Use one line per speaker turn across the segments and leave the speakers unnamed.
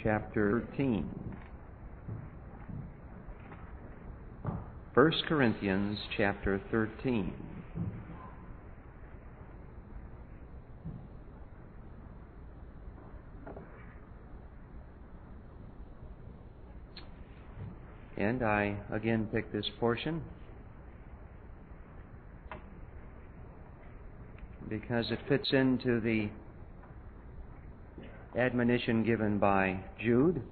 chapter 13. 1 Corinthians chapter 13. And I again pick this portion because it fits into the admonition given by Jude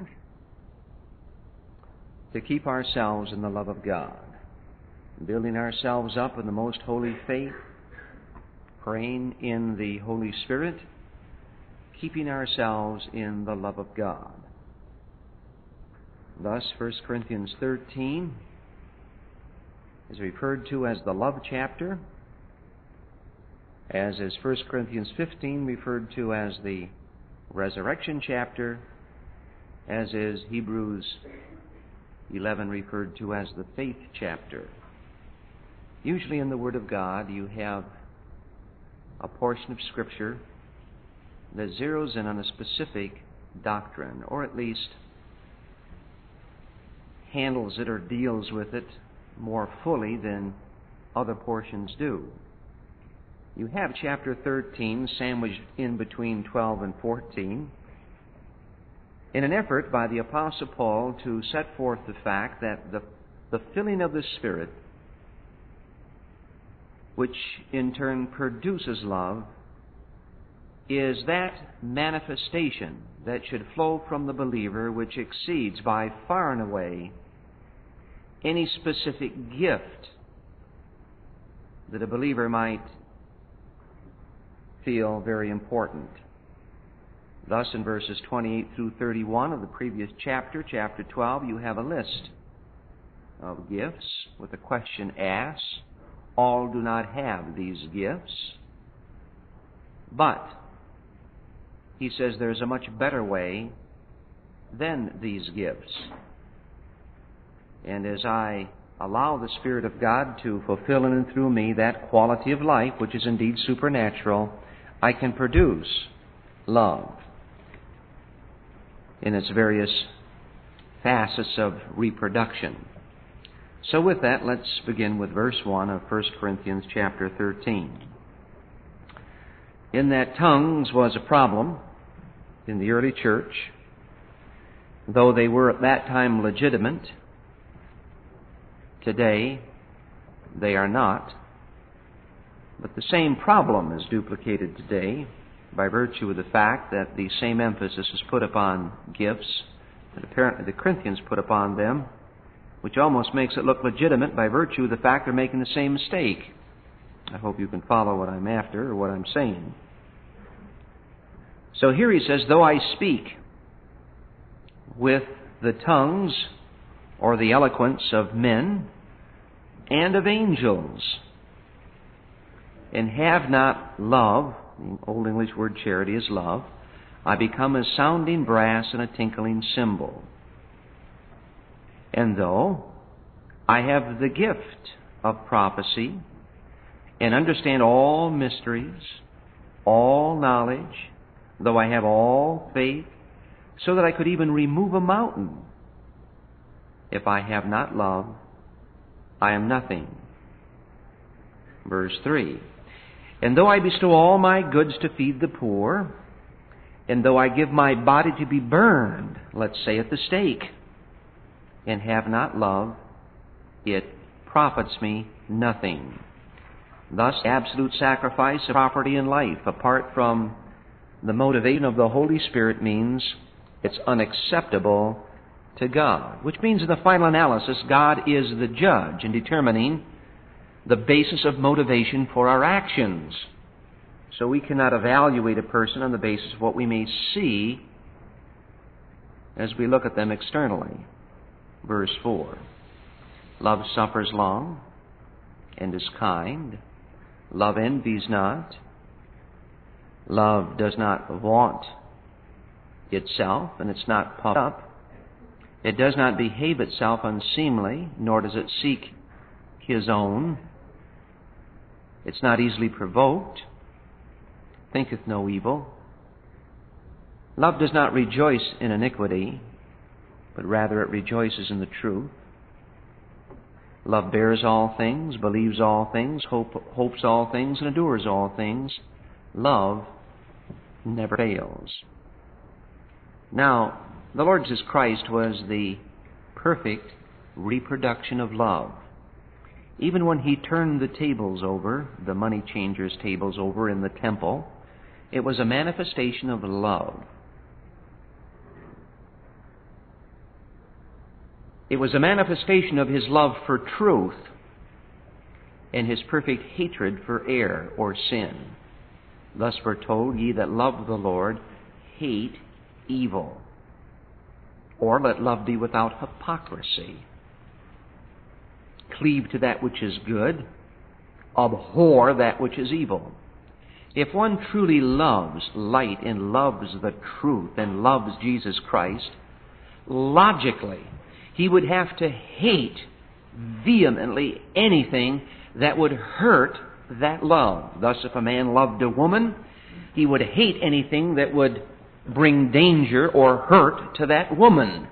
to keep ourselves in the love of God, building ourselves up in the most holy faith, praying in the Holy Spirit, keeping ourselves in the love of God. Thus, 1 Corinthians 13 is referred to as the love chapter, as is 1 Corinthians 15 referred to as the resurrection chapter, as is Hebrews 11 referred to as the faith chapter. Usually in the Word of God you have a portion of Scripture that zeroes in on a specific doctrine, or at least handles it or deals with it more fully than other portions do. You have chapter 13 sandwiched in between 12 and 14 in an effort by the Apostle Paul to set forth the fact that the filling of the Spirit, which in turn produces love, is that manifestation that should flow from the believer which exceeds by far and away any specific gift that a believer might feel very important. Thus, in verses 28 through 31 of the previous chapter, chapter 12, you have a list of gifts with a question asked. All do not have these gifts, but he says there's a much better way than these gifts. And as I allow the Spirit of God to fulfill in and through me that quality of life, which is indeed supernatural, I can produce love in its various facets of reproduction. So with that, let's begin with verse 1 of 1 Corinthians chapter 13. In that tongues was a problem in the early church, though they were at that time legitimate, today they are not. But the same problem is duplicated today by virtue of the fact that the same emphasis is put upon gifts that apparently the Corinthians put upon them, which almost makes it look legitimate by virtue of the fact they're making the same mistake. I hope you can follow what I'm after or what I'm saying. So here he says, though I speak with the tongues or the eloquence of men and of angels, and have not love, the Old English word charity is love, I become as sounding brass and a tinkling cymbal. And though I have the gift of prophecy and understand all mysteries, all knowledge, though I have all faith, so that I could even remove a mountain, if I have not love, I am nothing. Verse 3. And though I bestow all my goods to feed the poor, and though I give my body to be burned, let's say at the stake, and have not love, it profits me nothing. Thus, absolute sacrifice of property and life, apart from the motivation of the Holy Spirit, means it's unacceptable to God. Which means in the final analysis, God is the judge in determining the basis of motivation for our actions. So we cannot evaluate a person on the basis of what we may see as we look at them externally. Verse 4. Love suffers long and is kind. Love envies not. Love does not vaunt itself, and it's not puffed up. It does not behave itself unseemly, nor does it seek his own. It's not easily provoked, thinketh no evil, Love does not rejoice in iniquity, but rather it rejoices in the truth. Love bears all things, believes all things, hopes all things, and endures all things. Love never fails. Now, the Lord Jesus Christ was the perfect reproduction of love. Even when He turned the tables over, the money changers' tables over in the temple, it was a manifestation of love. It was a manifestation of His love for truth and His perfect hatred for error or sin. Thus we're told, ye that love the Lord, hate evil. Or let love be without hypocrisy. Cleave to that which is good, abhor that which is evil. If one truly loves light and loves the truth and loves Jesus Christ, logically, he would have to hate vehemently anything that would hurt that love. Thus, if a man loved a woman, he would hate anything that would bring danger or hurt to that woman.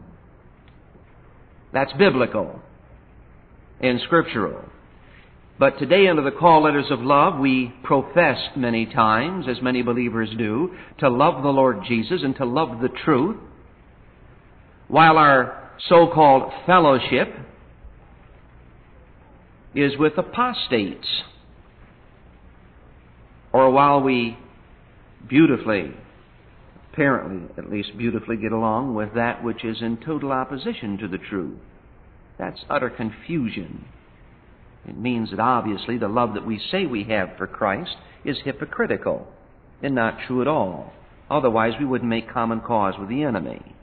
That's biblical and scriptural. But today, under the call letters of love, we profess many times, as many believers do, to love the Lord Jesus and to love the truth, while our so-called fellowship is with apostates, or while we beautifully, apparently at least beautifully, get along with that which is in total opposition to the truth. That's utter confusion. It means that obviously the love that we say we have for Christ is hypocritical and not true at all. Otherwise we wouldn't make common cause with the enemy.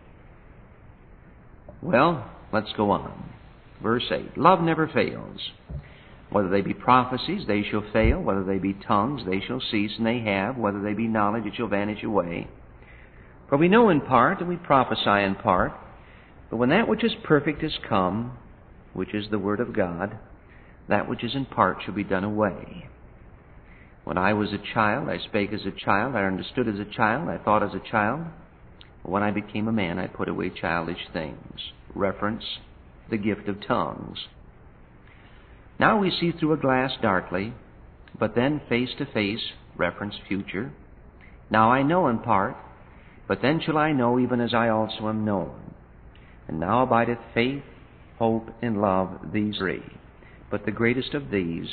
Well, let's go on. Verse 8. Love never fails. Whether they be prophecies, they shall fail. Whether they be tongues, they shall cease, and they have. Whether they be knowledge, it shall vanish away. For we know in part, and we prophesy in part. But when that which is perfect is come, which is the Word of God, that which is in part shall be done away. When I was a child, I spake as a child, I understood as a child, I thought as a child. When I became a man, I put away childish things. Reference, the gift of tongues. Now we see through a glass darkly, but then face to face, reference future. Now I know in part, but then shall I know even as I also am known. And now abideth faith, hope, and love, these three. But the greatest of these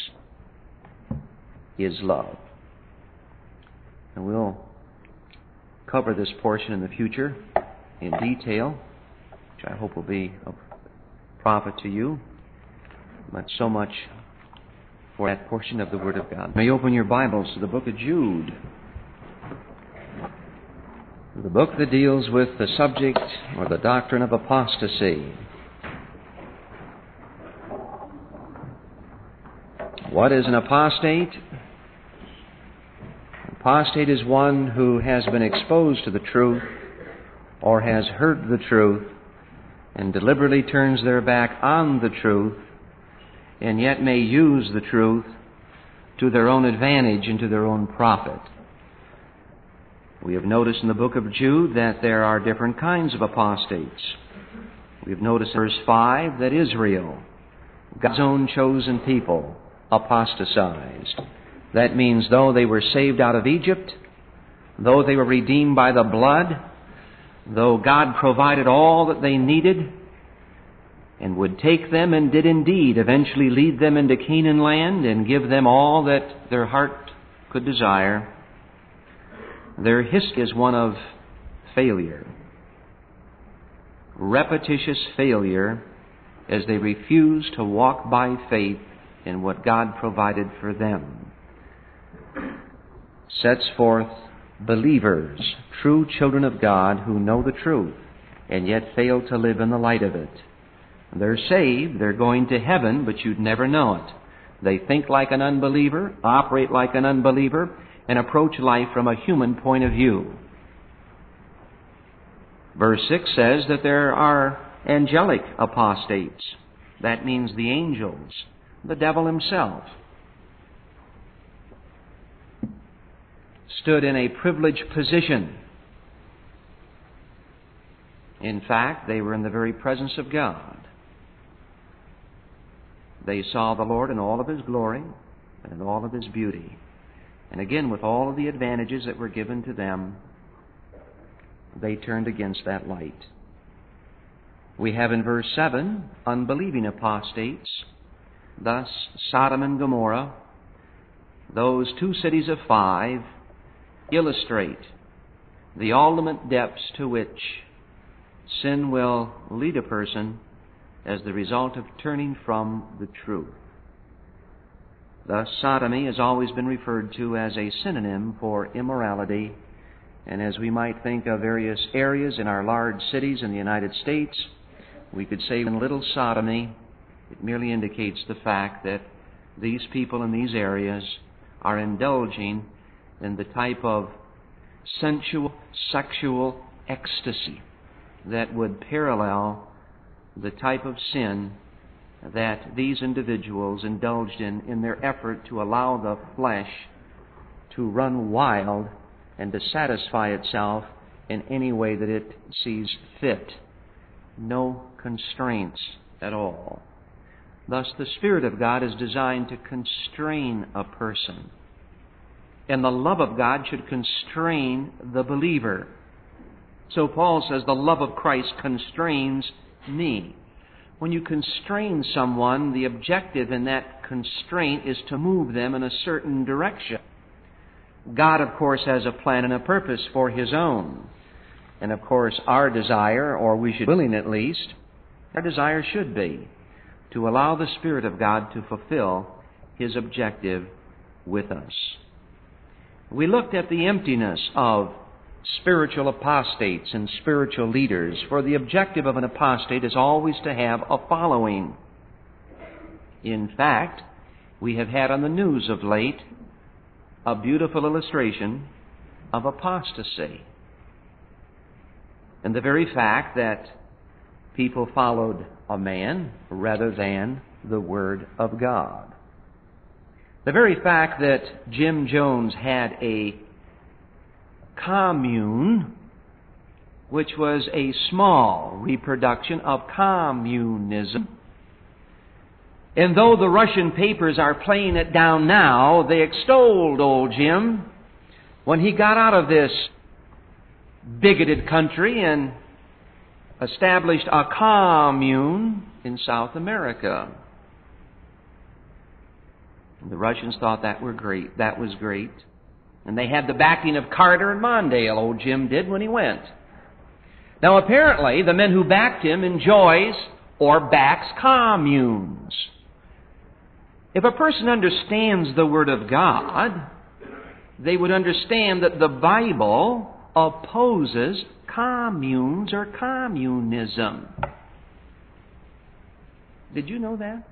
is love. And we'll cover this portion in the future in detail, which I hope will be of profit to you. But so much for that portion of the Word of God. May you open your Bibles to the book of Jude. The book that deals with the subject or the doctrine of apostasy. What is an apostate? Apostate is one who has been exposed to the truth or has heard the truth and deliberately turns their back on the truth and yet may use the truth to their own advantage and to their own profit. We have noticed in the book of Jude that there are different kinds of apostates. We have noticed in verse 5 that Israel, God's own chosen people, apostatized. That means though they were saved out of Egypt, though they were redeemed by the blood, though God provided all that they needed and would take them and did indeed eventually lead them into Canaan land and give them all that their heart could desire, their history is one of failure. Repetitious failure as they refuse to walk by faith in what God provided for them. Sets forth believers, true children of God who know the truth and yet fail to live in the light of it. They're saved, they're going to heaven, but you'd never know it. They think like an unbeliever, operate like an unbeliever, and approach life from a human point of view. Verse 6 says that there are angelic apostates. That means the angels, the devil himself, stood in a privileged position In fact, they were in the very presence of God. They saw the Lord in all of His glory and in all of His beauty. And again, with all of the advantages that were given to them, they turned against that light. We have in verse 7, unbelieving apostates. Thus, Sodom and Gomorrah, those 2 cities of 5, illustrate the ultimate depths to which sin will lead a person as the result of turning from the truth. Thus, sodomy has always been referred to as a synonym for immorality, and as we might think of various areas in our large cities in the United States, we could say in little sodomy, it merely indicates the fact that these people in these areas are indulging in the type of sensual, sexual ecstasy that would parallel the type of sin that these individuals indulged in their effort to allow the flesh to run wild and to satisfy itself in any way that it sees fit. No constraints at all. Thus, the Spirit of God is designed to constrain a person. And the love of God should constrain the believer. So Paul says, the love of Christ constrains me. When you constrain someone, the objective in that constraint is to move them in a certain direction. God, of course, has a plan and a purpose for His own. And, of course, our desire, or we should willing at least, our desire should be to allow the Spirit of God to fulfill His objective with us. We looked at the emptiness of spiritual apostates and spiritual leaders, for the objective of an apostate is always to have a following. In fact, we have had on the news of late a beautiful illustration of apostasy. And the very fact that people followed a man rather than the Word of God. The very fact that Jim Jones had a commune, which was a small reproduction of communism. And though the Russian papers are playing it down now, they extolled old Jim when he got out of this bigoted country and established a commune in South America. And the Russians thought that was great. And they had the backing of Carter and Mondale, old Jim did, when he went. Now, apparently, the men who backed him enjoys or backs communes. If a person understands the Word of God, they would understand that the Bible opposes communes or communism. Did you know that?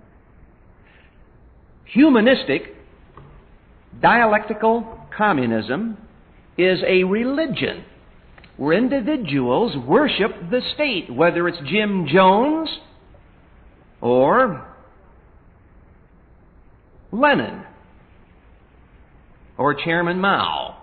Humanistic, dialectical communism is a religion where individuals worship the state, whether it's Jim Jones or Lenin or Chairman Mao.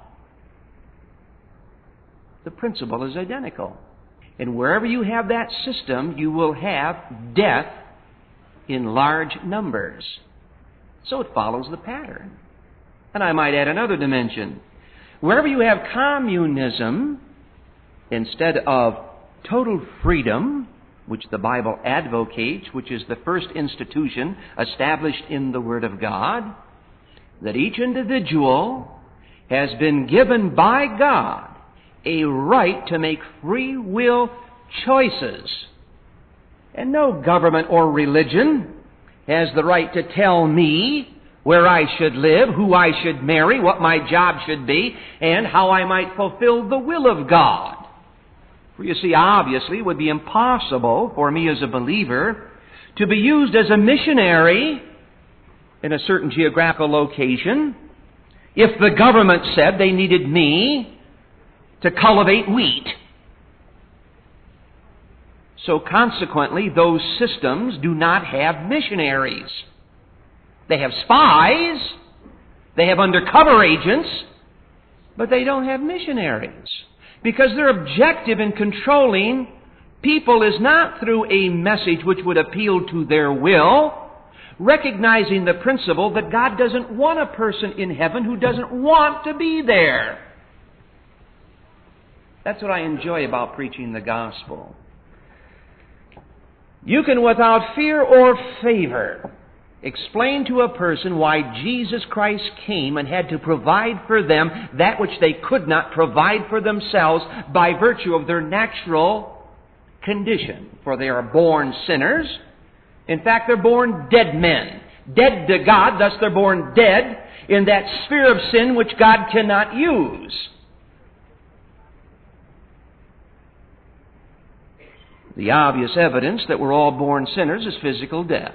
The principle is identical. And wherever you have that system, you will have death in large numbers. So it follows the pattern. And I might add another dimension. Wherever you have communism, instead of total freedom, which the Bible advocates, which is the first institution established in the Word of God, that each individual has been given by God a right to make free will choices. And no government or religion has the right to tell me where I should live, who I should marry, what my job should be, and how I might fulfill the will of God. For you see, obviously, it would be impossible for me as a believer to be used as a missionary in a certain geographical location if the government said they needed me to cultivate wheat. So consequently, those systems do not have missionaries. They have spies, they have undercover agents, but they don't have missionaries. Because their objective in controlling people is not through a message which would appeal to their will, recognizing the principle that God doesn't want a person in heaven who doesn't want to be there. That's what I enjoy about preaching the gospel. You can, without fear or favor, explain to a person why Jesus Christ came and had to provide for them that which they could not provide for themselves by virtue of their natural condition. For they are born sinners. In fact, they're born dead men. Dead to God, thus they're born dead in that sphere of sin which God cannot use. The obvious evidence that we're all born sinners is physical death.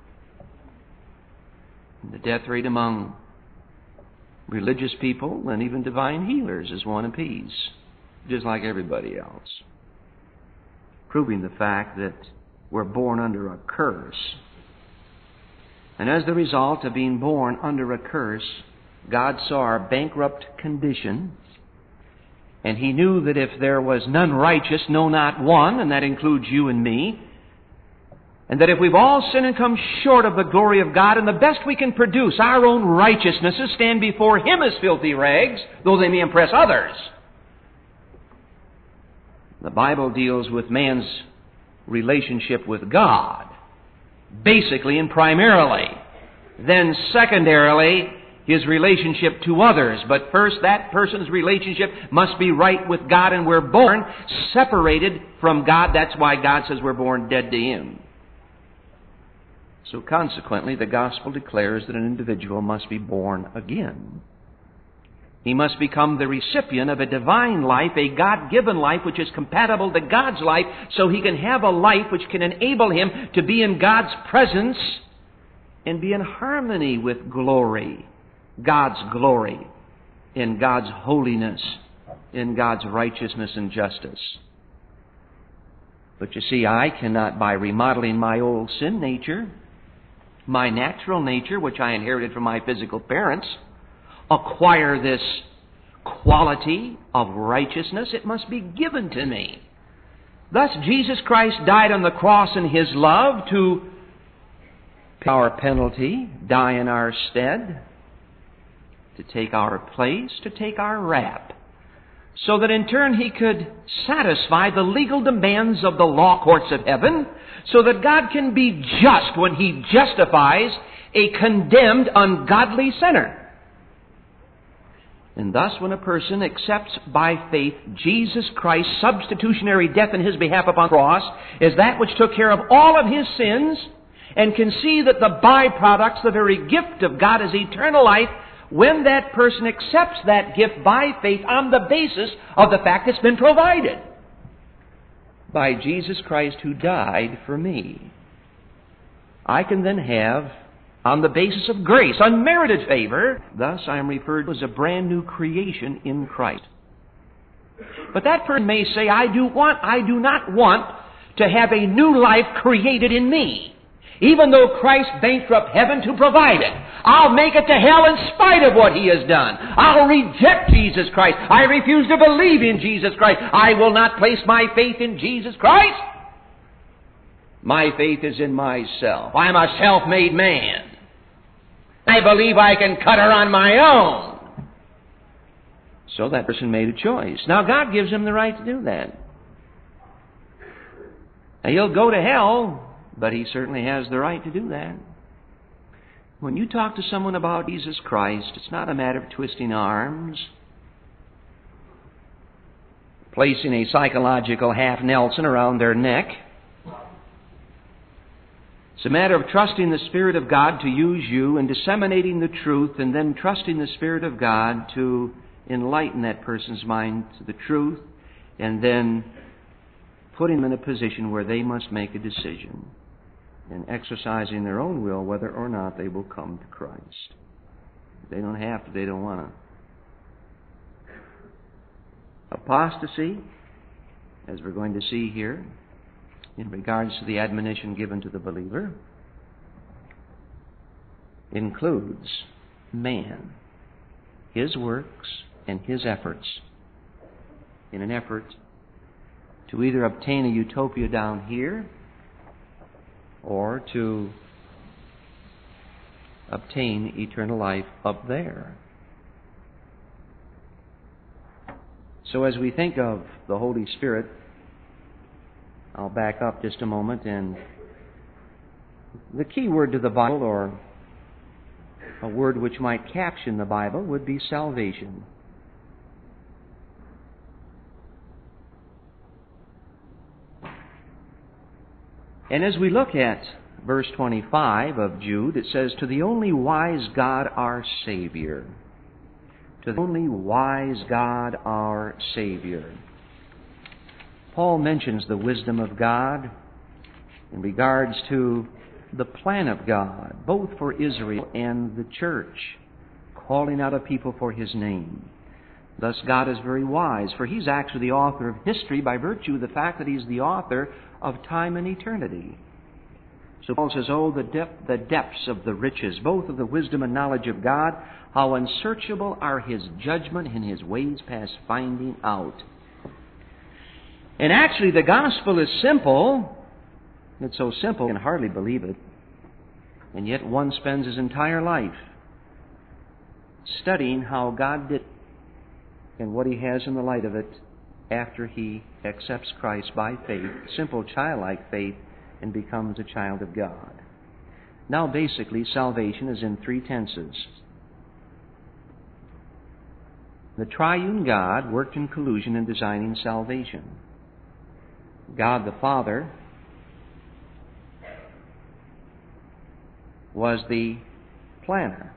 The death rate among religious people and even divine healers is one apiece, just like everybody else, proving the fact that we're born under a curse. And as the result of being born under a curse, God saw our bankrupt condition, and He knew that if there was none righteous, no, not one, and that includes you and me, and that if we've all sinned and come short of the glory of God, and the best we can produce, our own righteousnesses, stand before Him as filthy rags, though they may impress others. The Bible deals with man's relationship with God, basically and primarily. Then secondarily, his relationship to others. But first, that person's relationship must be right with God, and we're born separated from God. That's why God says we're born dead to Him. So consequently, the gospel declares that an individual must be born again. He must become the recipient of a divine life, a God-given life which is compatible to God's life, so he can have a life which can enable him to be in God's presence and be in harmony with glory, God's glory, in God's holiness, in God's righteousness and justice. But you see, I cannot, by remodeling my old sin nature, my natural nature, which I inherited from my physical parents, acquire this quality of righteousness. It must be given to me. Thus, Jesus Christ died on the cross in His love to pay our penalty, die in our stead, to take our place, to take our wrap, so that in turn He could satisfy the legal demands of the law courts of heaven, so that God can be just when He justifies a condemned, ungodly sinner. And thus, when a person accepts by faith Jesus Christ's substitutionary death in His behalf upon the cross as that which took care of all of his sins, and can see that the byproducts, the very gift of God, is eternal life, when that person accepts that gift by faith on the basis of the fact it's been provided by Jesus Christ who died for me, I can then have, on the basis of grace, unmerited favor. Thus, I am referred to as a brand new creation in Christ. But that person may say, I do not want to have a new life created in me, even though Christ bankrupt heaven to provide it. I'll make it to hell in spite of what He has done. I'll reject Jesus Christ. I refuse to believe in Jesus Christ. I will not place my faith in Jesus Christ. My faith is in myself. I'm a self-made man. I believe I can cut her on my own. So that person made a choice. Now God gives him the right to do that. Now he'll go to hell, but he certainly has the right to do that. When you talk to someone about Jesus Christ, it's not a matter of twisting arms, placing a psychological half Nelson around their neck. It's a matter of trusting the Spirit of God to use you and disseminating the truth, and then trusting the Spirit of God to enlighten that person's mind to the truth, and then putting them in a position where they must make a decision and exercising their own will whether or not they will come to Christ. They don't have to, they don't want to. Apostasy, as we're going to see here, in regards to the admonition given to the believer, includes man, his works, and his efforts, in an effort to either obtain a utopia down here or to obtain eternal life up there. So as we think of the Holy Spirit, I'll back up just a moment, and the key word to the Bible, or a word which might caption the Bible, would be salvation. And as we look at verse 25 of Jude, it says, "To the only wise God our Savior." To the only wise God our Savior. Paul mentions the wisdom of God in regards to the plan of God, both for Israel and the church, calling out a people for His name. Thus God is very wise, for He's actually the author of history by virtue of the fact that He's the author of time and eternity. So Paul says, "Oh, the depths of the riches, both of the wisdom and knowledge of God, how unsearchable are His judgment and His ways past finding out." And actually the gospel is simple. It's so simple you can hardly believe it. And yet one spends his entire life studying how God did and what He has in the light of it after he accepts Christ by faith, simple childlike faith, and becomes a child of God. Now basically salvation is in three tenses. The triune God worked in collusion in designing salvation. God the Father was the planner.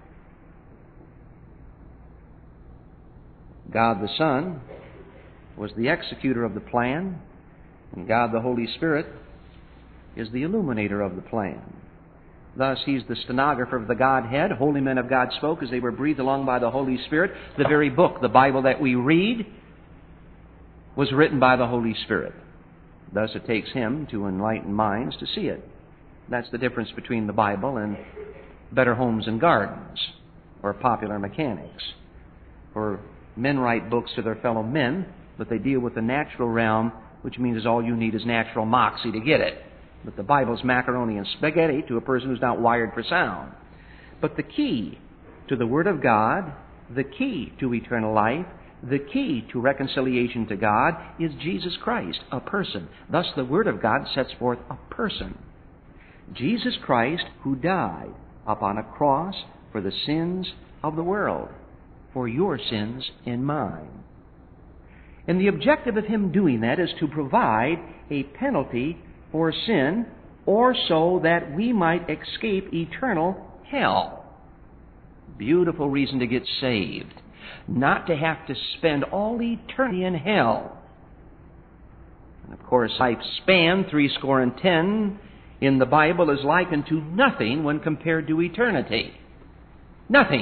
God the Son was the executor of the plan, and God the Holy Spirit is the illuminator of the plan. Thus, He's the stenographer of the Godhead. Holy men of God spoke as they were breathed along by the Holy Spirit. The very book, the Bible that we read, was written by the Holy Spirit. Thus, it takes Him to enlighten minds to see it. That's the difference between the Bible and Better Homes and Gardens, or Popular Mechanics. For men write books to their fellow men, but they deal with the natural realm, which means all you need is natural moxie to get it. But the Bible's macaroni and spaghetti to a person who's not wired for sound. But the key to the Word of God, the key to eternal life, the key to reconciliation to God is Jesus Christ, a person. Thus the Word of God sets forth a person. Jesus Christ, who died upon a cross for the sins of the world, for your sins and mine. And the objective of Him doing that is to provide a penalty for sin, or so that we might escape eternal hell. Beautiful reason to get saved. Not to have to spend all eternity in hell. And of course, life's span, 70 in the Bible, is likened to nothing when compared to eternity. Nothing.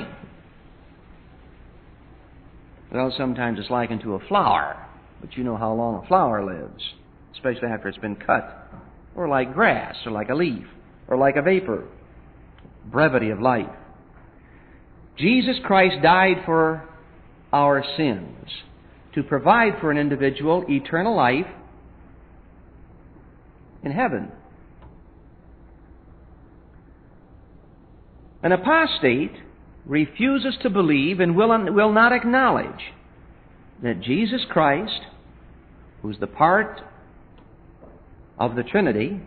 Well, sometimes it's likened to a flower, but you know how long a flower lives, especially after it's been cut, or like grass, or like a leaf, or like a vapor. Brevity of life. Jesus Christ died for our sins to provide for an individual eternal life in heaven. An apostate refuses to believe and will not acknowledge that Jesus Christ, who's the part of the Trinity,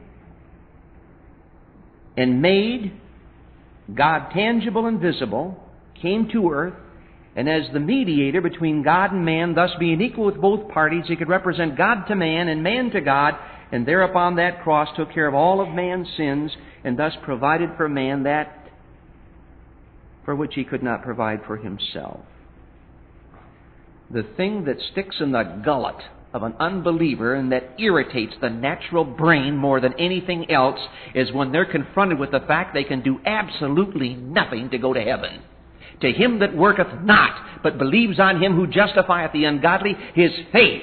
and made God tangible and visible, came to earth, and as the mediator between God and man, thus being equal with both parties, He could represent God to man and man to God, and there upon that cross took care of all of man's sins, and thus provided for man that for which he could not provide for himself. The thing that sticks in the gullet of an unbeliever and that irritates the natural brain more than anything else is when they're confronted with the fact they can do absolutely nothing to go to heaven. To him that worketh not, but believes on Him who justifieth the ungodly, his faith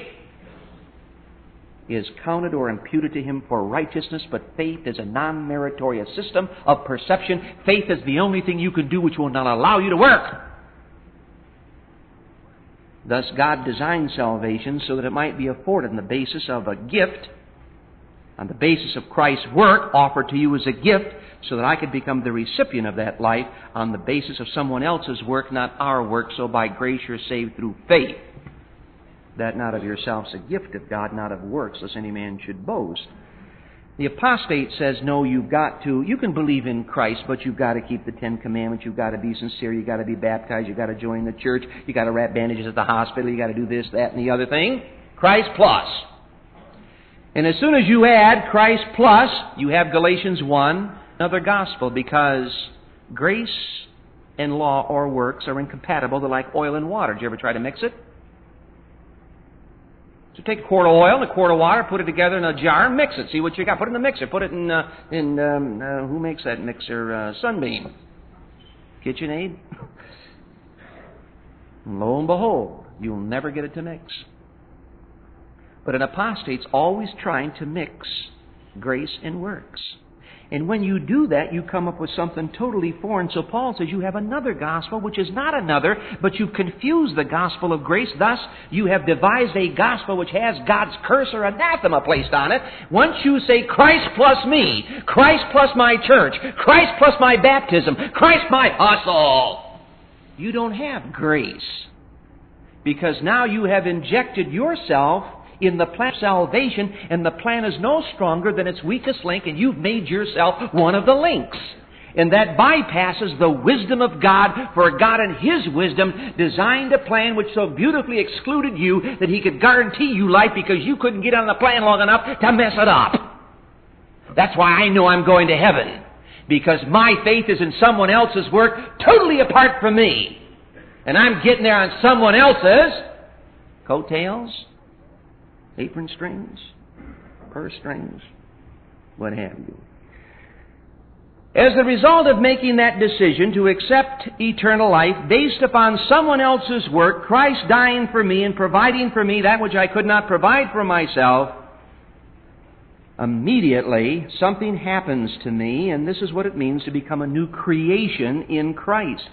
is counted or imputed to him for righteousness, but faith is a non-meritorious system of perception. Faith is the only thing you can do which will not allow you to work. Thus God designed salvation so that it might be afforded on the basis of a gift, on the basis of Christ's work offered to you as a gift, so that I could become the recipient of that life on the basis of someone else's work, not our work. So by grace you're saved through faith. That not of yourselves a gift of God, not of works, lest any man should boast. The apostate says, no, you can believe in Christ, but you've got to keep the Ten Commandments, you've got to be sincere, you've got to be baptized, you've got to join the church, you've got to wrap bandages at the hospital, you've got to do this, that, and the other thing. Christ plus. And as soon as you add Christ plus, you have Galatians 1, another gospel, because grace and law or works are incompatible. They're like oil and water. Did you ever try to mix it? So take a quart of oil and a quart of water, put it together in a jar, and mix it. See what you got. Put it in the mixer. Put it in who makes that mixer? Sunbeam. KitchenAid. And lo and behold, you'll never get it to mix. But an apostate's always trying to mix grace and works. And when you do that, you come up with something totally foreign. So Paul says you have another gospel, which is not another, but you've confused the gospel of grace. Thus, you have devised a gospel which has God's curse or anathema placed on it. Once you say Christ plus me, Christ plus my church, Christ plus my baptism, Christ my hustle, you don't have grace. Because now you have injected yourself in the plan of salvation, and the plan is no stronger than its weakest link, and you've made yourself one of the links. And that bypasses the wisdom of God, for God in His wisdom designed a plan which so beautifully excluded you that He could guarantee you life because you couldn't get on the plan long enough to mess it up. That's why I know I'm going to heaven, because my faith is in someone else's work totally apart from me. And I'm getting there on someone else's coattails, apron strings, purse strings, what have you. As the result of making that decision to accept eternal life based upon someone else's work, Christ dying for me and providing for me that which I could not provide for myself, immediately something happens to me, and this is what it means to become a new creation in Christ.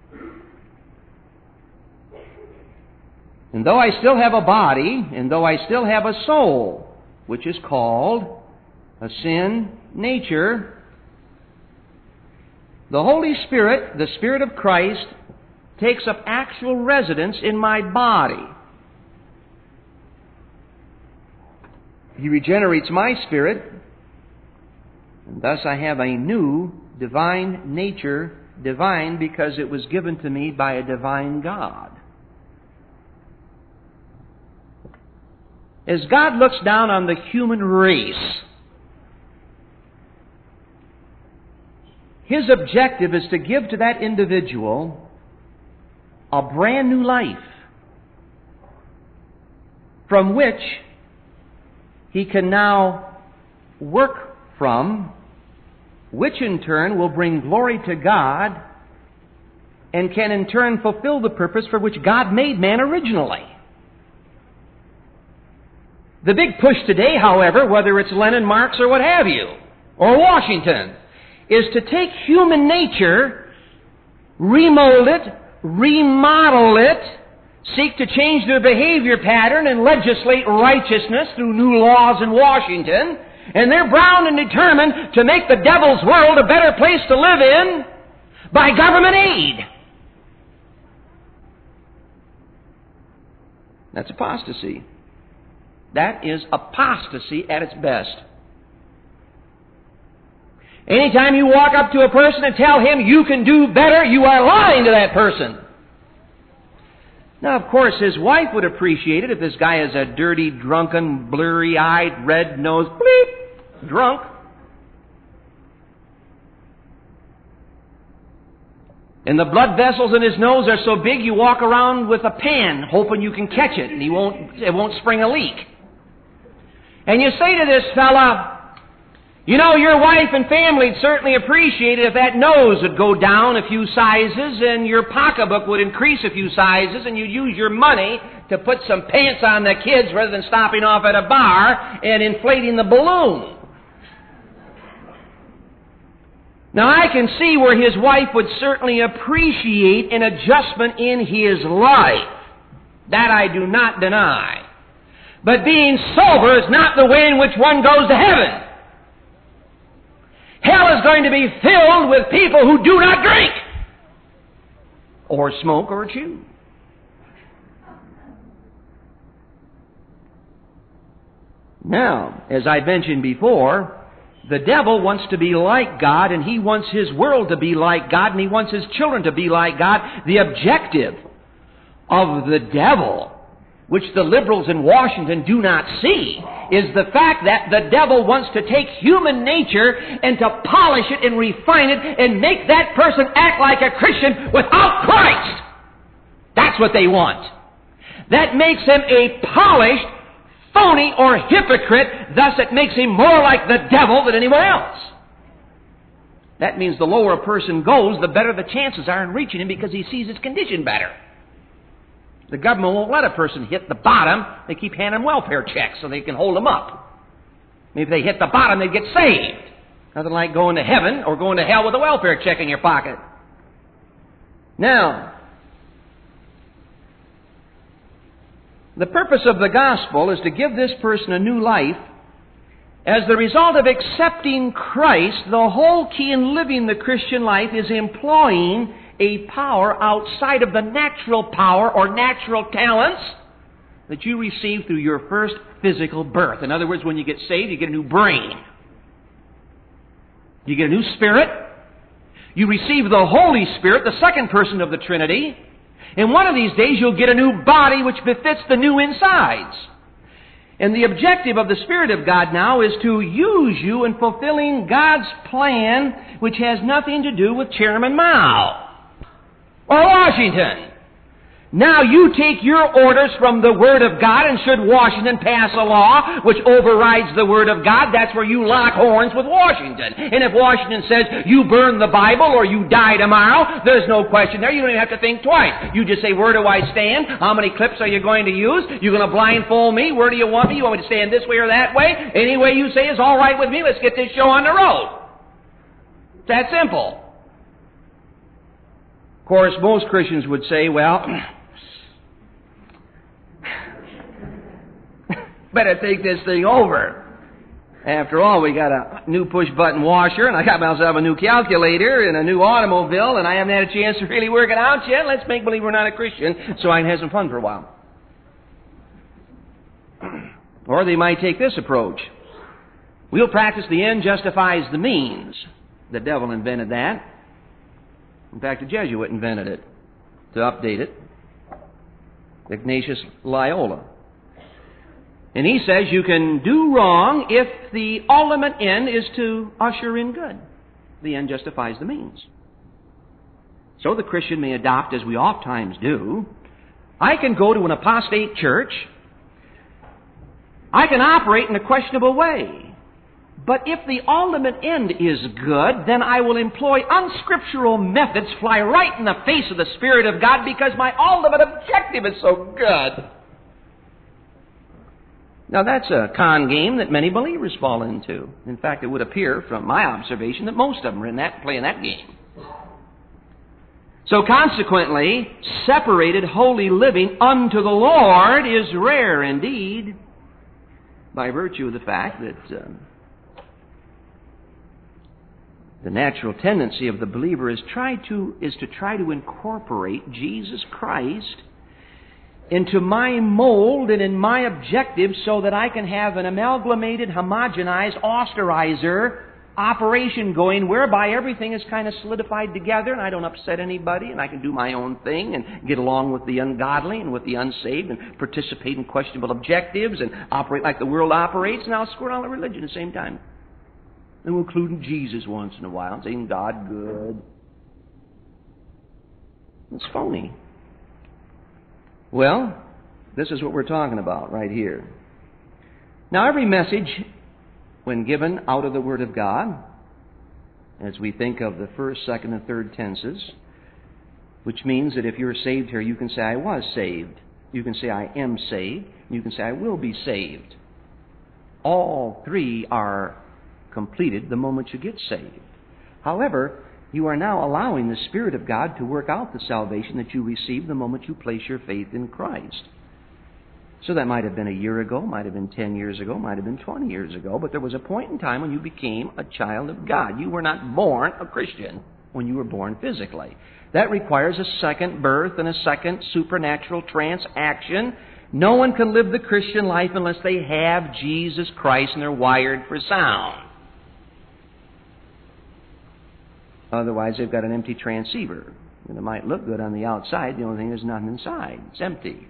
And though I still have a body, and though I still have a soul, which is called a sin nature, the Holy Spirit, the Spirit of Christ, takes up actual residence in my body. He regenerates my spirit, and thus I have a new divine nature, divine because it was given to me by a divine God. As God looks down on the human race, His objective is to give to that individual a brand new life from which he can now work from, which in turn will bring glory to God and can in turn fulfill the purpose for which God made man originally. The big push today, however, whether it's Lenin, Marx, or what have you, or Washington, is to take human nature, remold it, remodel it, seek to change their behavior pattern and legislate righteousness through new laws in Washington, and they're bound and determined to make the devil's world a better place to live in by government aid. That's apostasy. That is apostasy at its best. Anytime you walk up to a person and tell him you can do better, you are lying to that person. Now, of course, his wife would appreciate it if this guy is a dirty, drunken, blurry-eyed, red-nosed, bleep, drunk. And the blood vessels in his nose are so big you walk around with a pan hoping you can catch it and it won't spring a leak. And you say to this fella, you know, your wife and family would certainly appreciate it if that nose would go down a few sizes and your pocketbook would increase a few sizes and you'd use your money to put some pants on the kids rather than stopping off at a bar and inflating the balloon. Now, I can see where his wife would certainly appreciate an adjustment in his life. That I do not deny. But being sober is not the way in which one goes to heaven. Hell is going to be filled with people who do not drink, or smoke, or chew. Now, as I mentioned before, the devil wants to be like God, and he wants his world to be like God, and he wants his children to be like God. The objective of the devil, which the liberals in Washington do not see, is the fact that the devil wants to take human nature and to polish it and refine it and make that person act like a Christian without Christ. That's what they want. That makes him a polished, phony, or hypocrite. Thus it makes him more like the devil than anyone else. That means the lower a person goes, the better the chances are in reaching him, because he sees his condition better. The government won't let a person hit the bottom. They keep handing them welfare checks so they can hold them up. Maybe if they hit the bottom, they get saved. Nothing like going to heaven or going to hell with a welfare check in your pocket. Now, the purpose of the gospel is to give this person a new life. As the result of accepting Christ, the whole key in living the Christian life is employing a power outside of the natural power or natural talents that you receive through your first physical birth. In other words, when you get saved, you get a new brain. You get a new spirit. You receive the Holy Spirit, the second person of the Trinity. And one of these days you'll get a new body which befits the new insides. And the objective of the Spirit of God now is to use you in fulfilling God's plan, which has nothing to do with Chairman Mao or Washington. Now you take your orders from the Word of God, and should Washington pass a law which overrides the Word of God, that's where you lock horns with Washington. And if Washington says you burn the Bible or you die tomorrow, there's no question there. You don't even have to think twice. You just say, where do I stand? How many clips are you going to use? You're going to blindfold me? Where do you want me? You want me to stand this way or that way? Any way you say is all right with me. Let's get this show on the road. It's that simple. Of course, most Christians would say, well, better take this thing over. After all, we got a new push-button washer, and I got myself a new calculator and a new automobile, and I haven't had a chance to really work it out yet. Let's make believe we're not a Christian so I can have some fun for a while. Or they might take this approach. We'll practice the end justifies the means. The devil invented that. In fact, a Jesuit invented it to update it. Ignatius Loyola. And he says you can do wrong if the ultimate end is to usher in good. The end justifies the means. So the Christian may adopt, as we oftentimes do, I can go to an apostate church. I can operate in a questionable way. But if the ultimate end is good, then I will employ unscriptural methods, fly right in the face of the Spirit of God, because my ultimate objective is so good. Now that's a con game that many believers fall into. In fact, it would appear from my observation that most of them are playing that game. So consequently, separated holy living unto the Lord is rare indeed, by virtue of the fact that the natural tendency of the believer is to try to incorporate Jesus Christ into my mold and in my objective so that I can have an amalgamated, homogenized austerizer operation going whereby everything is kind of solidified together and I don't upset anybody and I can do my own thing and get along with the ungodly and with the unsaved and participate in questionable objectives and operate like the world operates, and I'll squirt all the religion at the same time. And we'll include Jesus once in a while and saying, God good. It's phony. Well, this is what we're talking about right here. Now, every message, when given out of the Word of God, as we think of the first, second, and third tenses, which means that if you're saved here, you can say, I was saved. You can say, I am saved. You can say, I will be saved. All three are completed the moment you get saved. However, you are now allowing the Spirit of God to work out the salvation that you receive the moment you place your faith in Christ. So that might have been a year ago, might have been 10 years ago, might have been 20 years ago, but there was a point in time when you became a child of God. You were not born a Christian when you were born physically. That requires a second birth and a second supernatural transaction. No one can live the Christian life unless they have Jesus Christ and they're wired for sound. Otherwise, they've got an empty transceiver. And it might look good on the outside. The only thing is nothing inside. It's empty.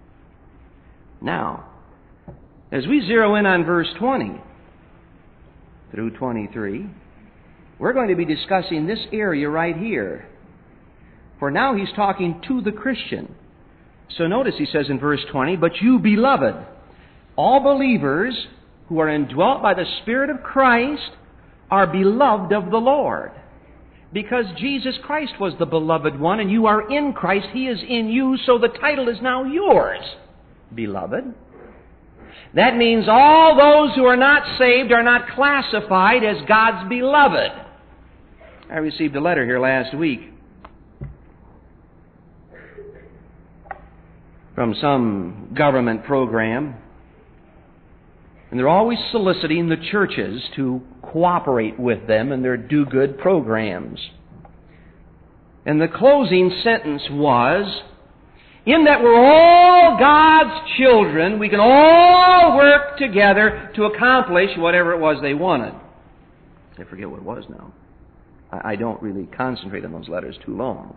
Now, as we zero in on verse 20 through 23, we're going to be discussing this area right here. For now he's talking to the Christian. So notice he says in verse 20, "But you, beloved, all believers who are indwelt by the Spirit of Christ are beloved of the Lord." Because Jesus Christ was the beloved one, and you are in Christ, He is in you, so the title is now yours, beloved. That means all those who are not saved are not classified as God's beloved. I received a letter here last week from some government program, and they're always soliciting the churches to cooperate with them in their do-good programs. And the closing sentence was, "In that we're all God's children, we can all work together to accomplish whatever it was they wanted." I forget what it was now. I don't really concentrate on those letters too long.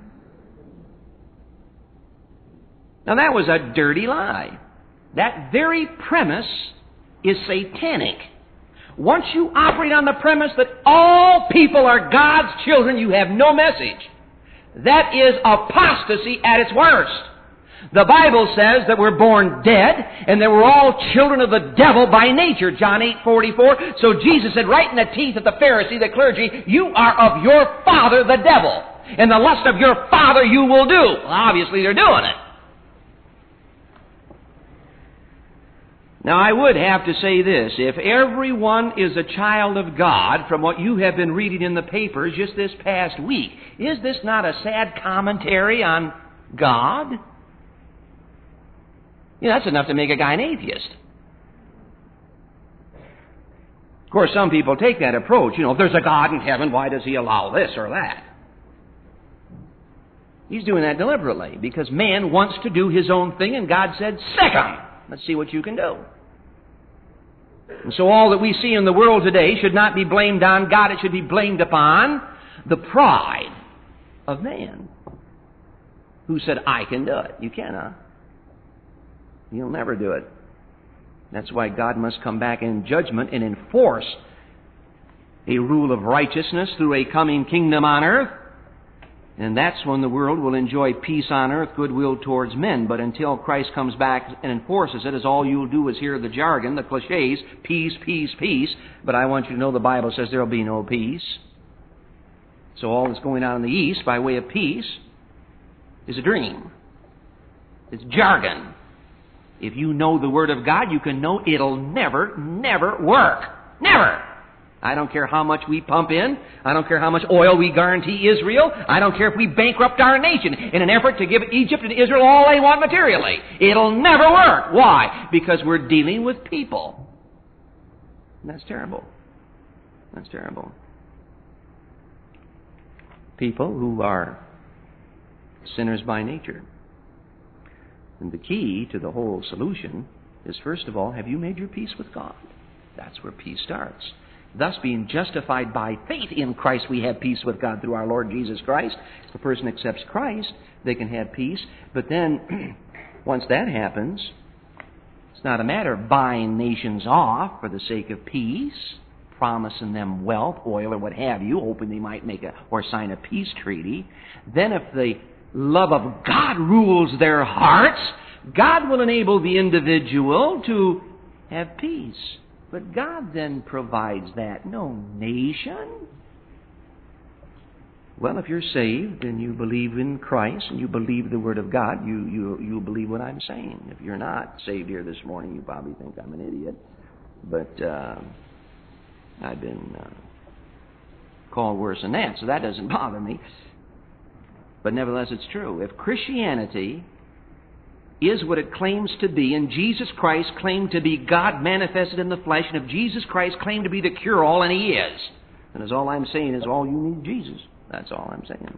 Now that was a dirty lie. That very premise is satanic. Once you operate on the premise that all people are God's children, you have no message. That is apostasy at its worst. The Bible says that we're born dead and that we're all children of the devil by nature, John 8:44. So Jesus said right in the teeth of the Pharisee, the clergy, "You are of your father, the devil, and the lust of your father you will do." Well, obviously they're doing it. Now, I would have to say this. If everyone is a child of God, from what you have been reading in the papers just this past week, is this not a sad commentary on God? You know, that's enough to make a guy an atheist. Of course, some people take that approach. You know, if there's a God in heaven, why does He allow this or that? He's doing that deliberately, because man wants to do his own thing, and God said, "Sick 'em! Let's see what you can do." And so all that we see in the world today should not be blamed on God. It should be blamed upon the pride of man, who said, "I can do it." You cannot. You'll never do it. That's why God must come back in judgment and enforce a rule of righteousness through a coming kingdom on earth. And that's when the world will enjoy peace on earth, goodwill towards men. But until Christ comes back and enforces it, as all you'll do is hear the jargon, the cliches, peace, peace, peace. But I want you to know the Bible says there will be no peace. So all that's going on in the East by way of peace is a dream. It's jargon. If you know the Word of God, you can know it'll never, never work. Never! I don't care how much we pump in. I don't care how much oil we guarantee Israel. I don't care if we bankrupt our nation in an effort to give Egypt and Israel all they want materially. It'll never work. Why? Because we're dealing with people. And that's terrible. That's terrible. People who are sinners by nature. And the key to the whole solution is, first of all, have you made your peace with God? That's where peace starts. Thus, being justified by faith in Christ, we have peace with God through our Lord Jesus Christ. If a person accepts Christ, they can have peace. But then, once that happens, it's not a matter of buying nations off for the sake of peace, promising them wealth, oil, or what have you, hoping they might make or sign a peace treaty. Then if the love of God rules their hearts, God will enable the individual to have peace. But God then provides that, no nation. Well, if you're saved and you believe in Christ and you believe the Word of God, you believe what I'm saying. If you're not saved here this morning, you probably think I'm an idiot. But I've been called worse than that, so that doesn't bother me. But nevertheless, it's true. If Christianity is what it claims to be, and Jesus Christ claimed to be God manifested in the flesh, and if Jesus Christ claimed to be the cure-all, and He is, then all I'm saying is all you need Jesus. That's all I'm saying.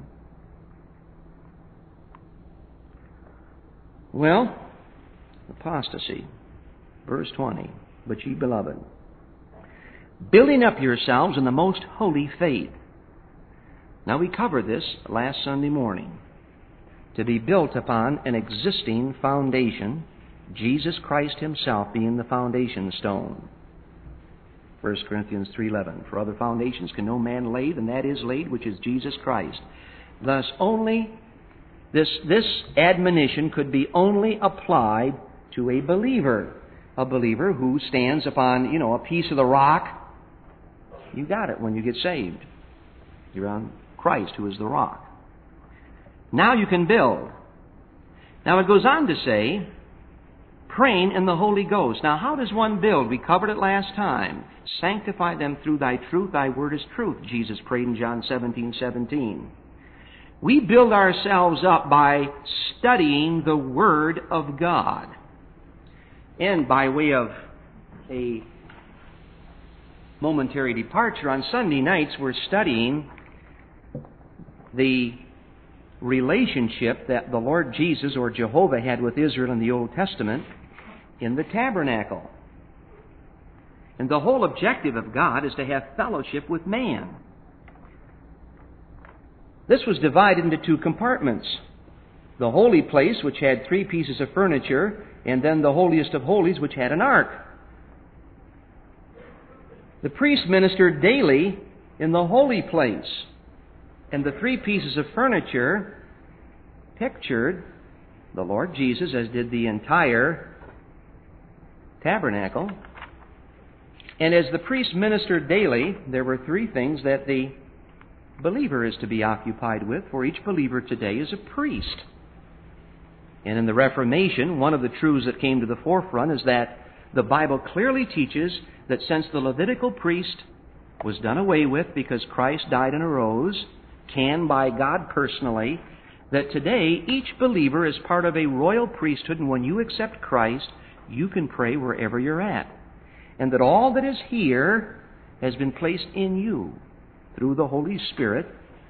Well, apostasy. Verse 20. But ye, beloved, building up yourselves in the most holy faith. Now we covered this last Sunday morning. To be built upon an existing foundation, Jesus Christ Himself being the foundation stone. 1 Corinthians 3:11. For other foundations can no man lay than that is laid, which is Jesus Christ. Thus only this admonition could be only applied to a believer who stands upon, a piece of the rock. You got it when you get saved. You're on Christ, who is the rock. Now you can build. Now it goes on to say, praying in the Holy Ghost. Now how does one build? We covered it last time. Sanctify them through Thy truth. Thy word is truth. Jesus prayed in John 17:17. We build ourselves up by studying the Word of God. And by way of a momentary departure, on Sunday nights we're studying the relationship that the Lord Jesus or Jehovah had with Israel in the Old Testament in the tabernacle. And the whole objective of God is to have fellowship with man. This was divided into two compartments. The holy place, which had 3 pieces of furniture, and then the holiest of holies, which had an ark. The priest ministered daily in the holy place, and the 3 pieces of furniture pictured the Lord Jesus, as did the entire tabernacle. And as the priest ministered daily, there were 3 things that the believer is to be occupied with, for each believer today is a priest. And in the Reformation, one of the truths that came to the forefront is that the Bible clearly teaches that since the Levitical priest was done away with because Christ died and arose, canned by God personally, that today each believer is part of a royal priesthood, and when you accept Christ, you can pray wherever you're at. And that all that is here has been placed in you through the Holy Spirit,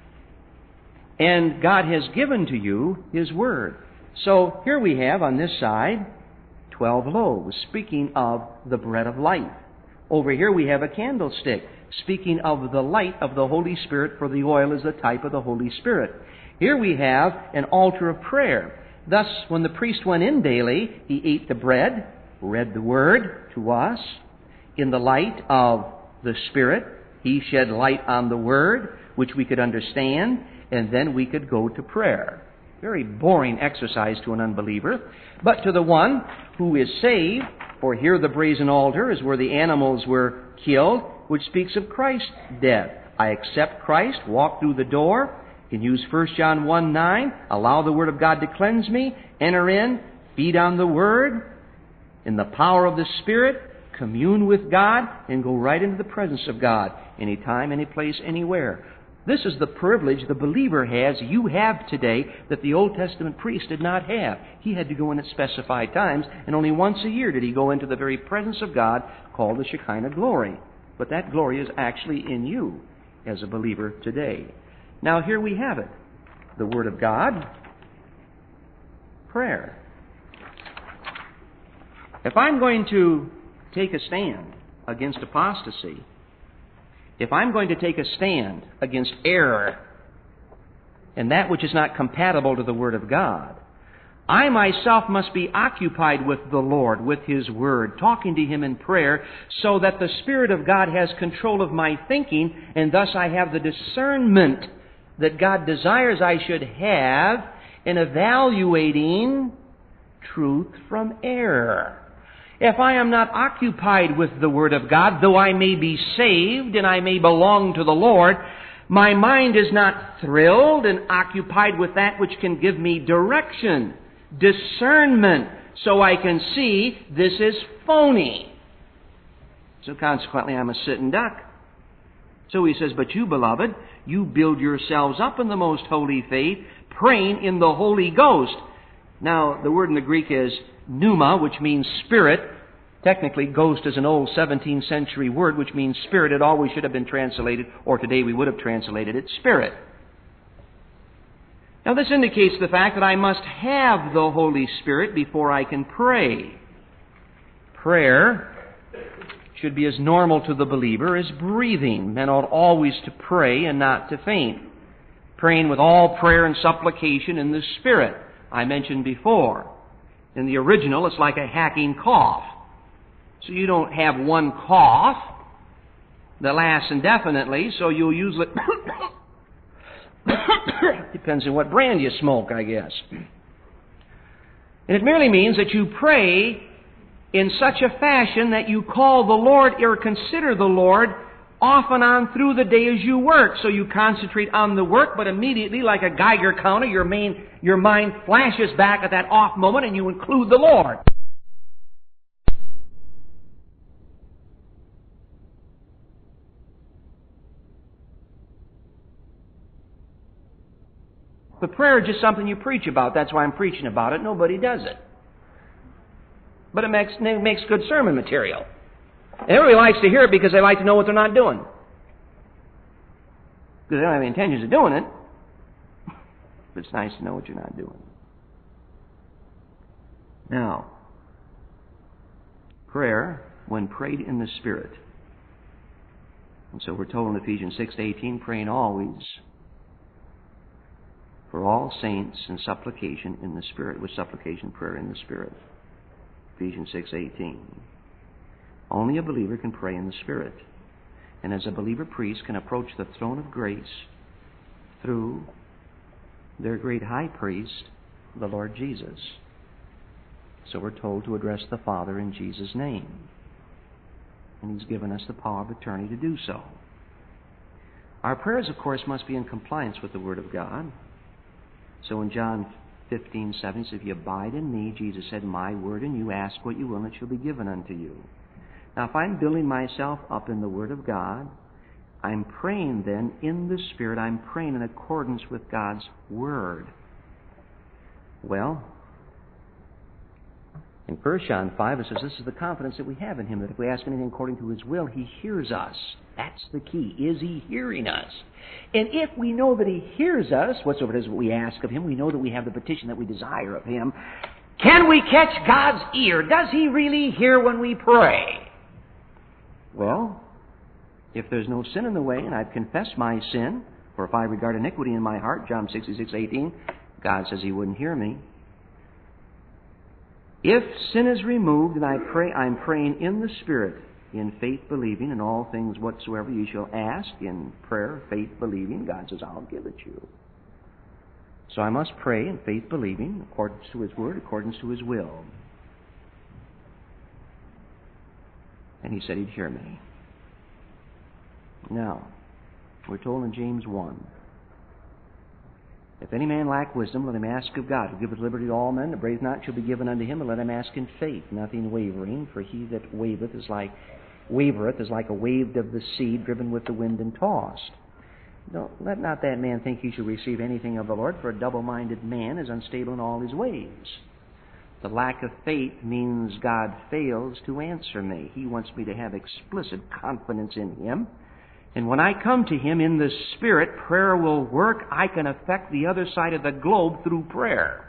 and God has given to you His Word. So here we have on this side 12 loaves, speaking of the bread of life. Over here we have a candlestick, speaking of the light of the Holy Spirit, for the oil is the type of the Holy Spirit. Here we have an altar of prayer. Thus, when the priest went in daily, he ate the bread, read the Word to us. In the light of the Spirit, He shed light on the Word, which we could understand, and then we could go to prayer. Very boring exercise to an unbeliever. But to the one who is saved, for here the brazen altar is where the animals were killed, which speaks of Christ's death. I accept Christ, walk through the door, can use 1 John 1:9, allow the Word of God to cleanse me, enter in, feed on the Word, in the power of the Spirit, commune with God, and go right into the presence of God, anytime, any place, anywhere. This is the privilege the believer has, you have today, that the Old Testament priest did not have. He had to go in at specified times, and only once a year did he go into the very presence of God, called the Shekinah glory. But that glory is actually in you as a believer today. Now here we have it. The Word of God, prayer. If I'm going to take a stand against apostasy, if I'm going to take a stand against error and that which is not compatible to the Word of God, I myself must be occupied with the Lord, with His Word, talking to Him in prayer, so that the Spirit of God has control of my thinking, and thus I have the discernment that God desires I should have in evaluating truth from error. If I am not occupied with the Word of God, though I may be saved and I may belong to the Lord, my mind is not thrilled and occupied with that which can give me direction, discernment, so I can see this is phony. So consequently, I'm a sitting duck. So he says, but you, beloved, you build yourselves up in the most holy faith, praying in the Holy Ghost. Now, the word in the Greek is pneuma, which means spirit. Technically, ghost is an old 17th century word, which means spirit. It always should have been translated, or today we would have translated it, spirit. Now, this indicates the fact that I must have the Holy Spirit before I can pray. Prayer should be as normal to the believer as breathing. Men ought always to pray and not to faint. Praying with all prayer and supplication in the Spirit. I mentioned before, in the original, it's like a hacking cough. So you don't have one cough that lasts indefinitely, so you'll usually... Depends on what brand you smoke, I guess. And it merely means that you pray in such a fashion that you call the Lord or consider the Lord off and on through the day as you work. So you concentrate on the work, but immediately, like a Geiger counter, your mind flashes back at that off moment and you include the Lord. But prayer is just something you preach about. That's why I'm preaching about it. Nobody does it. But it makes good sermon material. And everybody likes to hear it because they like to know what they're not doing. Because they don't have any intentions of doing it. But it's nice to know what you're not doing. Now, prayer, when prayed in the Spirit. And so we're told in Ephesians 6:18, praying always for all saints and supplication in the Spirit, with supplication, prayer in the Spirit. Ephesians 6:18. Only a believer can pray in the Spirit. And as a believer priest can approach the throne of grace through their great high priest, the Lord Jesus. So we're told to address the Father in Jesus' name. And He's given us the power of attorney to do so. Our prayers, of course, must be in compliance with the Word of God. So in John 15:7, he said, if you abide in me, Jesus said, my word in you, ask what you will, and it shall be given unto you. Now, if I'm building myself up in the Word of God, I'm praying then in the Spirit. I'm praying in accordance with God's Word. Well, in 1 John 5, it says, this is the confidence that we have in Him, that if we ask anything according to His will, He hears us. That's the key. Is He hearing us? And if we know that He hears us, whatsoever it is we ask of Him, we know that we have the petition that we desire of Him. Can we catch God's ear? Does He really hear when we pray? Well, if there's no sin in the way, and I've confessed my sin, for if I regard iniquity in my heart, John 66:18, God says He wouldn't hear me. If sin is removed and I'm praying in the Spirit, in faith believing, in all things whatsoever you shall ask, in prayer, faith believing, God says, I'll give it to you. So I must pray in faith believing, according to His Word, according to His will. And He said He'd hear me. Now, we're told in James 1, if any man lack wisdom, let him ask of God, who giveth liberty to all men, that braveth not shall be given unto him, and let him ask in faith, nothing wavering, for he that wavereth is like a wave of the sea, driven with the wind and tossed. Let not that man think he shall receive anything of the Lord, for a double-minded man is unstable in all his ways. The lack of faith means God fails to answer me. He wants me to have explicit confidence in Him. And when I come to Him in the Spirit, prayer will work. I can affect the other side of the globe through prayer.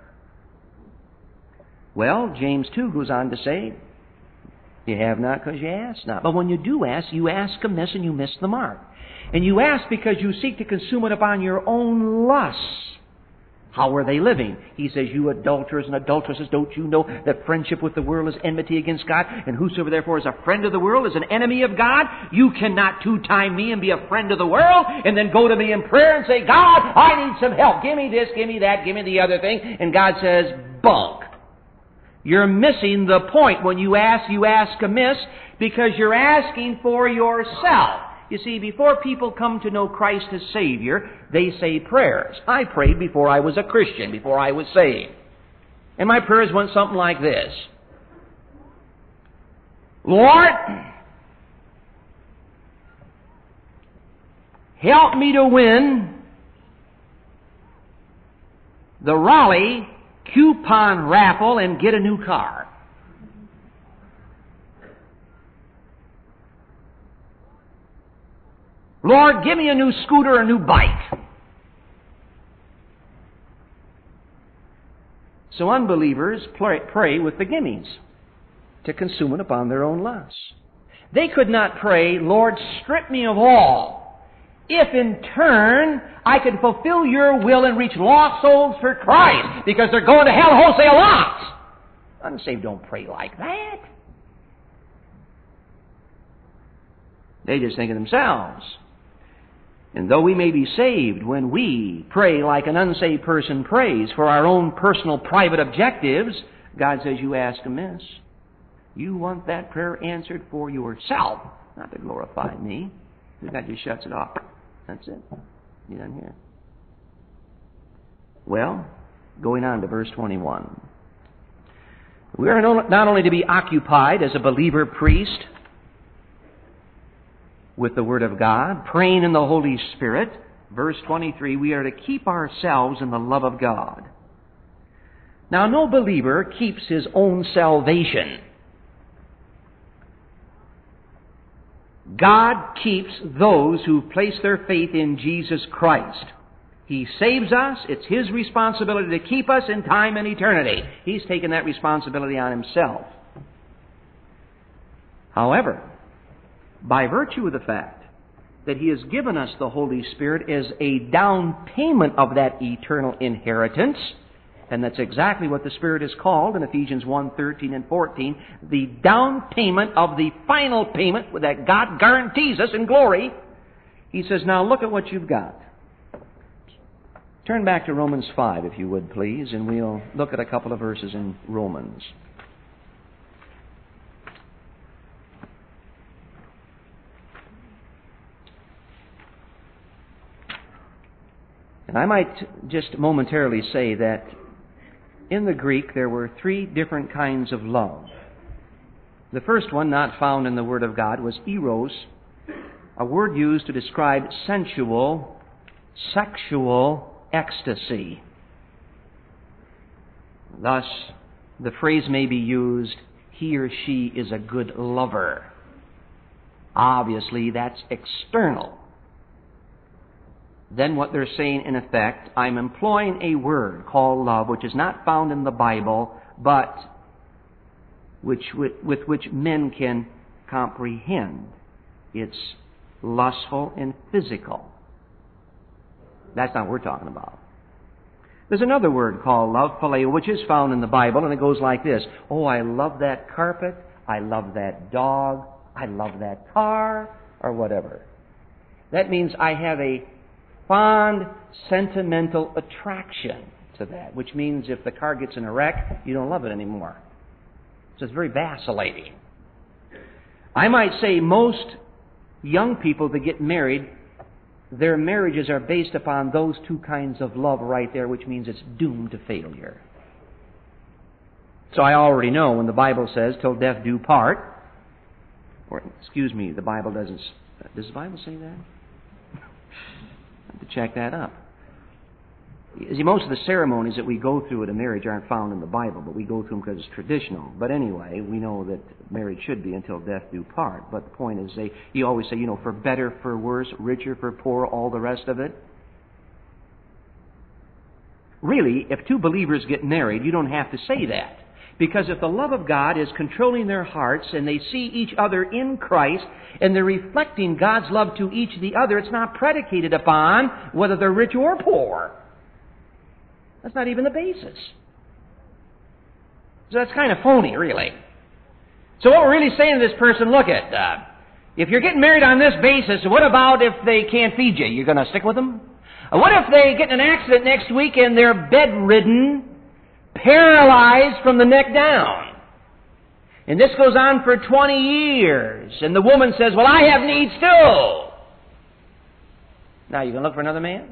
Well, James 2 goes on to say, you have not because you ask not. But when you do ask, you ask amiss and you miss the mark. And you ask because you seek to consume it upon your own lusts. How are they living? He says, you adulterers and adulteresses, don't you know that friendship with the world is enmity against God? And whosoever therefore is a friend of the world is an enemy of God. You cannot two-time me and be a friend of the world and then go to me in prayer and say, God, I need some help. Give me this, give me that, give me the other thing. And God says, bunk. You're missing the point. When you ask amiss because you're asking for yourself. You see, before people come to know Christ as Savior, they say prayers. I prayed before I was a Christian, before I was saved. And my prayers went something like this. Lord, help me to win the Raleigh coupon raffle and get a new car. Lord, give me a new scooter or a new bike. So unbelievers pray with the gimmies to consume it upon their own lusts. They could not pray, Lord, strip me of all, if in turn I could fulfill your will and reach lost souls for Christ, because they're going to hell wholesale lots. Unsaved don't pray like that. They just think of themselves. And though we may be saved, when we pray like an unsaved person prays for our own personal private objectives, God says, you ask amiss. You want that prayer answered for yourself, not to glorify me. That just shuts it off. That's it. You done here. Well, going on to verse 21. We are not only to be occupied as a believer priest with the Word of God, praying in the Holy Spirit. Verse 23, we are to keep ourselves in the love of God. Now, no believer keeps his own salvation. God keeps those who place their faith in Jesus Christ. He saves us. It's His responsibility to keep us in time and eternity. He's taken that responsibility on Himself. However, by virtue of the fact that He has given us the Holy Spirit as a down payment of that eternal inheritance, and that's exactly what the Spirit is called in Ephesians 1:13 and 14, the down payment of the final payment that God guarantees us in glory. He says, now look at what you've got. Turn back to Romans 5, if you would, please, and we'll look at a couple of verses in Romans. And I might just momentarily say that in the Greek there were three different kinds of love. The first one, not found in the Word of God, was eros, a word used to describe sensual, sexual ecstasy. Thus, the phrase may be used, he or she is a good lover. Obviously, that's external. Then what they're saying, in effect, I'm employing a word called love, which is not found in the Bible, but with which men can comprehend. It's lustful and physical. That's not what we're talking about. There's another word called love, phileo, which is found in the Bible, and it goes like this. Oh, I love that carpet, I love that dog, I love that car, or whatever. That means I have a fond, sentimental attraction to that, which means if the car gets in a wreck, you don't love it anymore. So it's very vacillating. I might say most young people that get married, their marriages are based upon those two kinds of love right there, which means it's doomed to failure. So I already know when the Bible says, till death do part, or, excuse me, the Bible doesn't, does the Bible say that? I have to check that up. You see, most of the ceremonies that we go through at a marriage aren't found in the Bible, but we go through them because it's traditional. But anyway, we know that marriage should be until death do part. But the point is, you always say, for better, for worse, richer, for poor, all the rest of it. Really, if two believers get married, you don't have to say that. Because if the love of God is controlling their hearts and they see each other in Christ and they're reflecting God's love to each the other, it's not predicated upon whether they're rich or poor. That's not even the basis. So that's kind of phony, really. So what we're really saying to this person, look if you're getting married on this basis, what about if they can't feed you? You're going to stick with them? What if they get in an accident next week and they're bedridden, paralyzed from the neck down? And this goes on for 20 years. And the woman says, well, I have needs too. Now, you going to look for another man?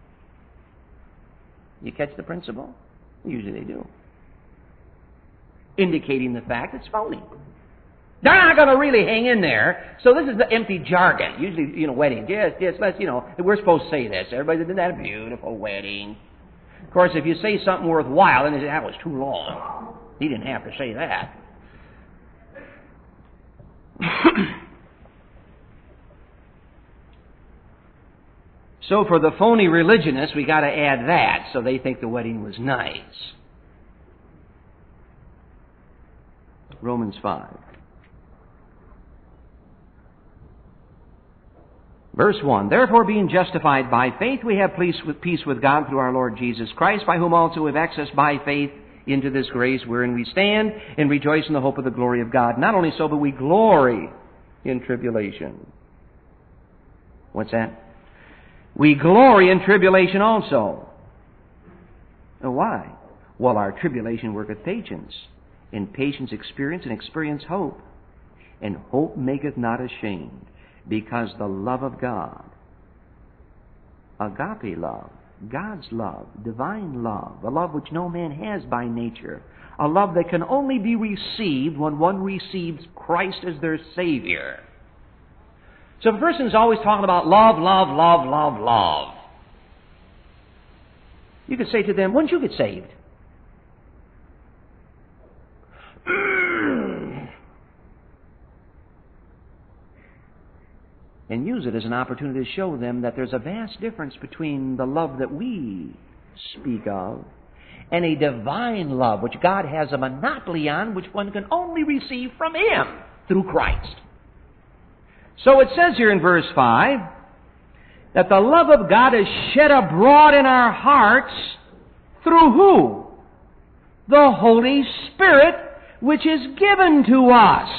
You catch the principle? Usually they do. Indicating the fact it's phony. They're not going to really hang in there. So this is the empty jargon. Usually, weddings. Yes, let's, we're supposed to say this. Everybody did that beautiful wedding. Of course, if you say something worthwhile, then they say, that was too long. He didn't have to say that. So for the phony religionists, we got to add that, so they think the wedding was nice. Romans 5. Verse 1, Therefore, being justified by faith, we have peace with God through our Lord Jesus Christ, by whom also we have access by faith into this grace wherein we stand, and rejoice in the hope of the glory of God. Not only so, but we glory in tribulation. What's that? We glory in tribulation also. Now, why? Well, our tribulation worketh patience, and patience experience, and experience hope. And hope maketh not ashamed, because the love of God, agape love, God's love, divine love, a love which no man has by nature, a love that can only be received when one receives Christ as their Savior. So if a person is always talking about love, love, love, love, love, you could say to them, when did you get saved? And use it as an opportunity to show them that there's a vast difference between the love that we speak of and a divine love which God has a monopoly on, which one can only receive from Him through Christ. So it says here in verse 5 that the love of God is shed abroad in our hearts through who? The Holy Spirit, which is given to us.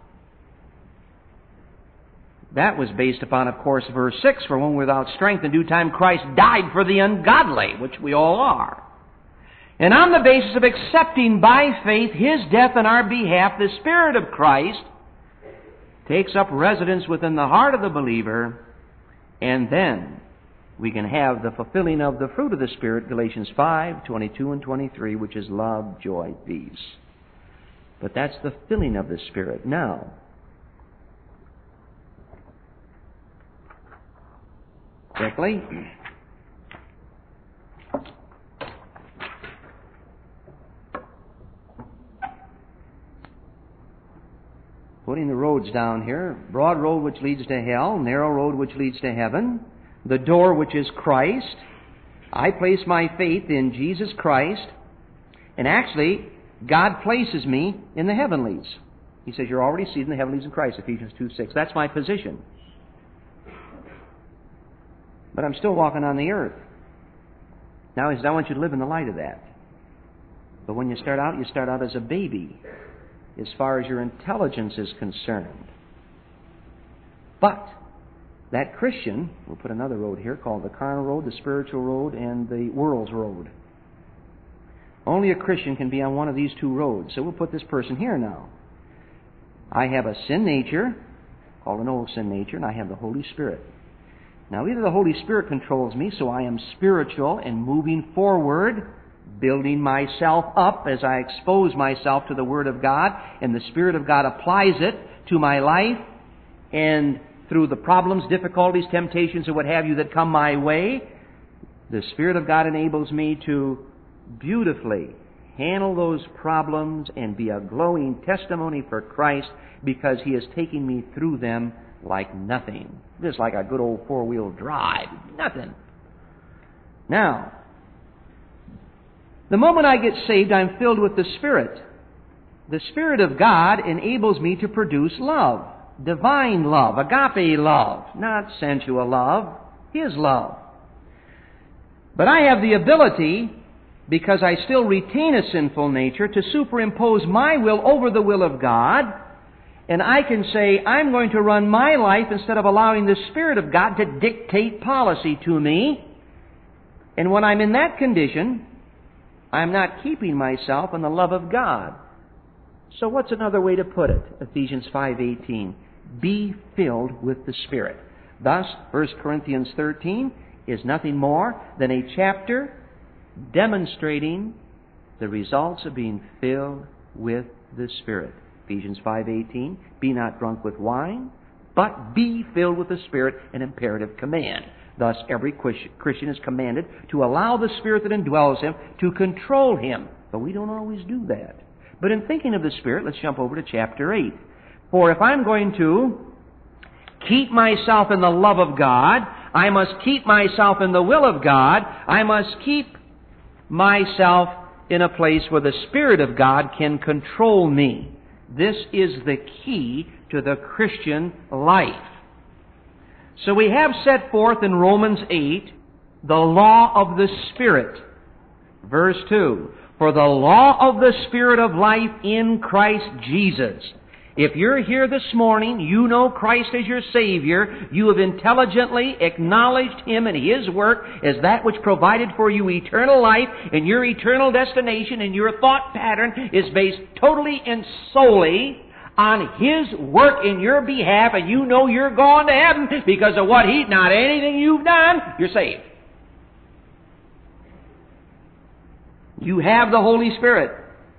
That was based upon, of course, verse 6, For when without strength in due time Christ died for the ungodly, which we all are. And on the basis of accepting by faith His death on our behalf, the Spirit of Christ takes up residence within the heart of the believer, and then we can have the fulfilling of the fruit of the Spirit, Galatians 5, 22 and 23, which is love, joy, peace. But that's the filling of the Spirit. Now, quickly, putting the roads down here. Broad road which leads to hell, narrow road which leads to heaven, the door which is Christ. I place my faith in Jesus Christ, and actually, God places me in the heavenlies. He says, you're already seated in the heavenlies in Christ, Ephesians 2:6. That's my position. But I'm still walking on the earth. Now, He says, I want you to live in the light of that. But when you start out as a baby, as far as your intelligence is concerned. But that Christian, we'll put another road here called the carnal road, the spiritual road, and the world's road. Only a Christian can be on one of these two roads. So we'll put this person here now. I have a sin nature, called an old sin nature, and I have the Holy Spirit. Now, either the Holy Spirit controls me, so I am spiritual and moving forward, building myself up as I expose myself to the Word of God, and the Spirit of God applies it to my life, and through the problems, difficulties, temptations, and what have you that come my way, the Spirit of God enables me to beautifully handle those problems and be a glowing testimony for Christ, because He is taking me through them like nothing. Just like a good old four-wheel drive. Nothing. Now, the moment I get saved, I'm filled with the Spirit. The Spirit of God enables me to produce love. Divine love, agape love, not sensual love, His love. But I have the ability, because I still retain a sinful nature, to superimpose my will over the will of God, and I can say, I'm going to run my life instead of allowing the Spirit of God to dictate policy to me. And when I'm in that condition, I'm not keeping myself in the love of God. So what's another way to put it? Ephesians 5:18. Be filled with the Spirit. Thus, 1 Corinthians 13 is nothing more than a chapter demonstrating the results of being filled with the Spirit. Ephesians 5:18, be not drunk with wine, but be filled with the Spirit, an imperative command. Thus, every Christian is commanded to allow the Spirit that indwells him to control him. But we don't always do that. But in thinking of the Spirit, let's jump over to chapter 8. For if I'm going to keep myself in the love of God, I must keep myself in the will of God. I must keep myself in a place where the Spirit of God can control me. This is the key to the Christian life. So we have set forth in Romans 8 the law of the Spirit. Verse 2, for the law of the Spirit of life in Christ Jesus. If you're here this morning, you know Christ as your Savior, you have intelligently acknowledged Him and His work as that which provided for you eternal life, and your eternal destination and your thought pattern is based totally and solely on His work in your behalf, and you know you're going to heaven because of what He, not anything you've done, you're saved. You have the Holy Spirit.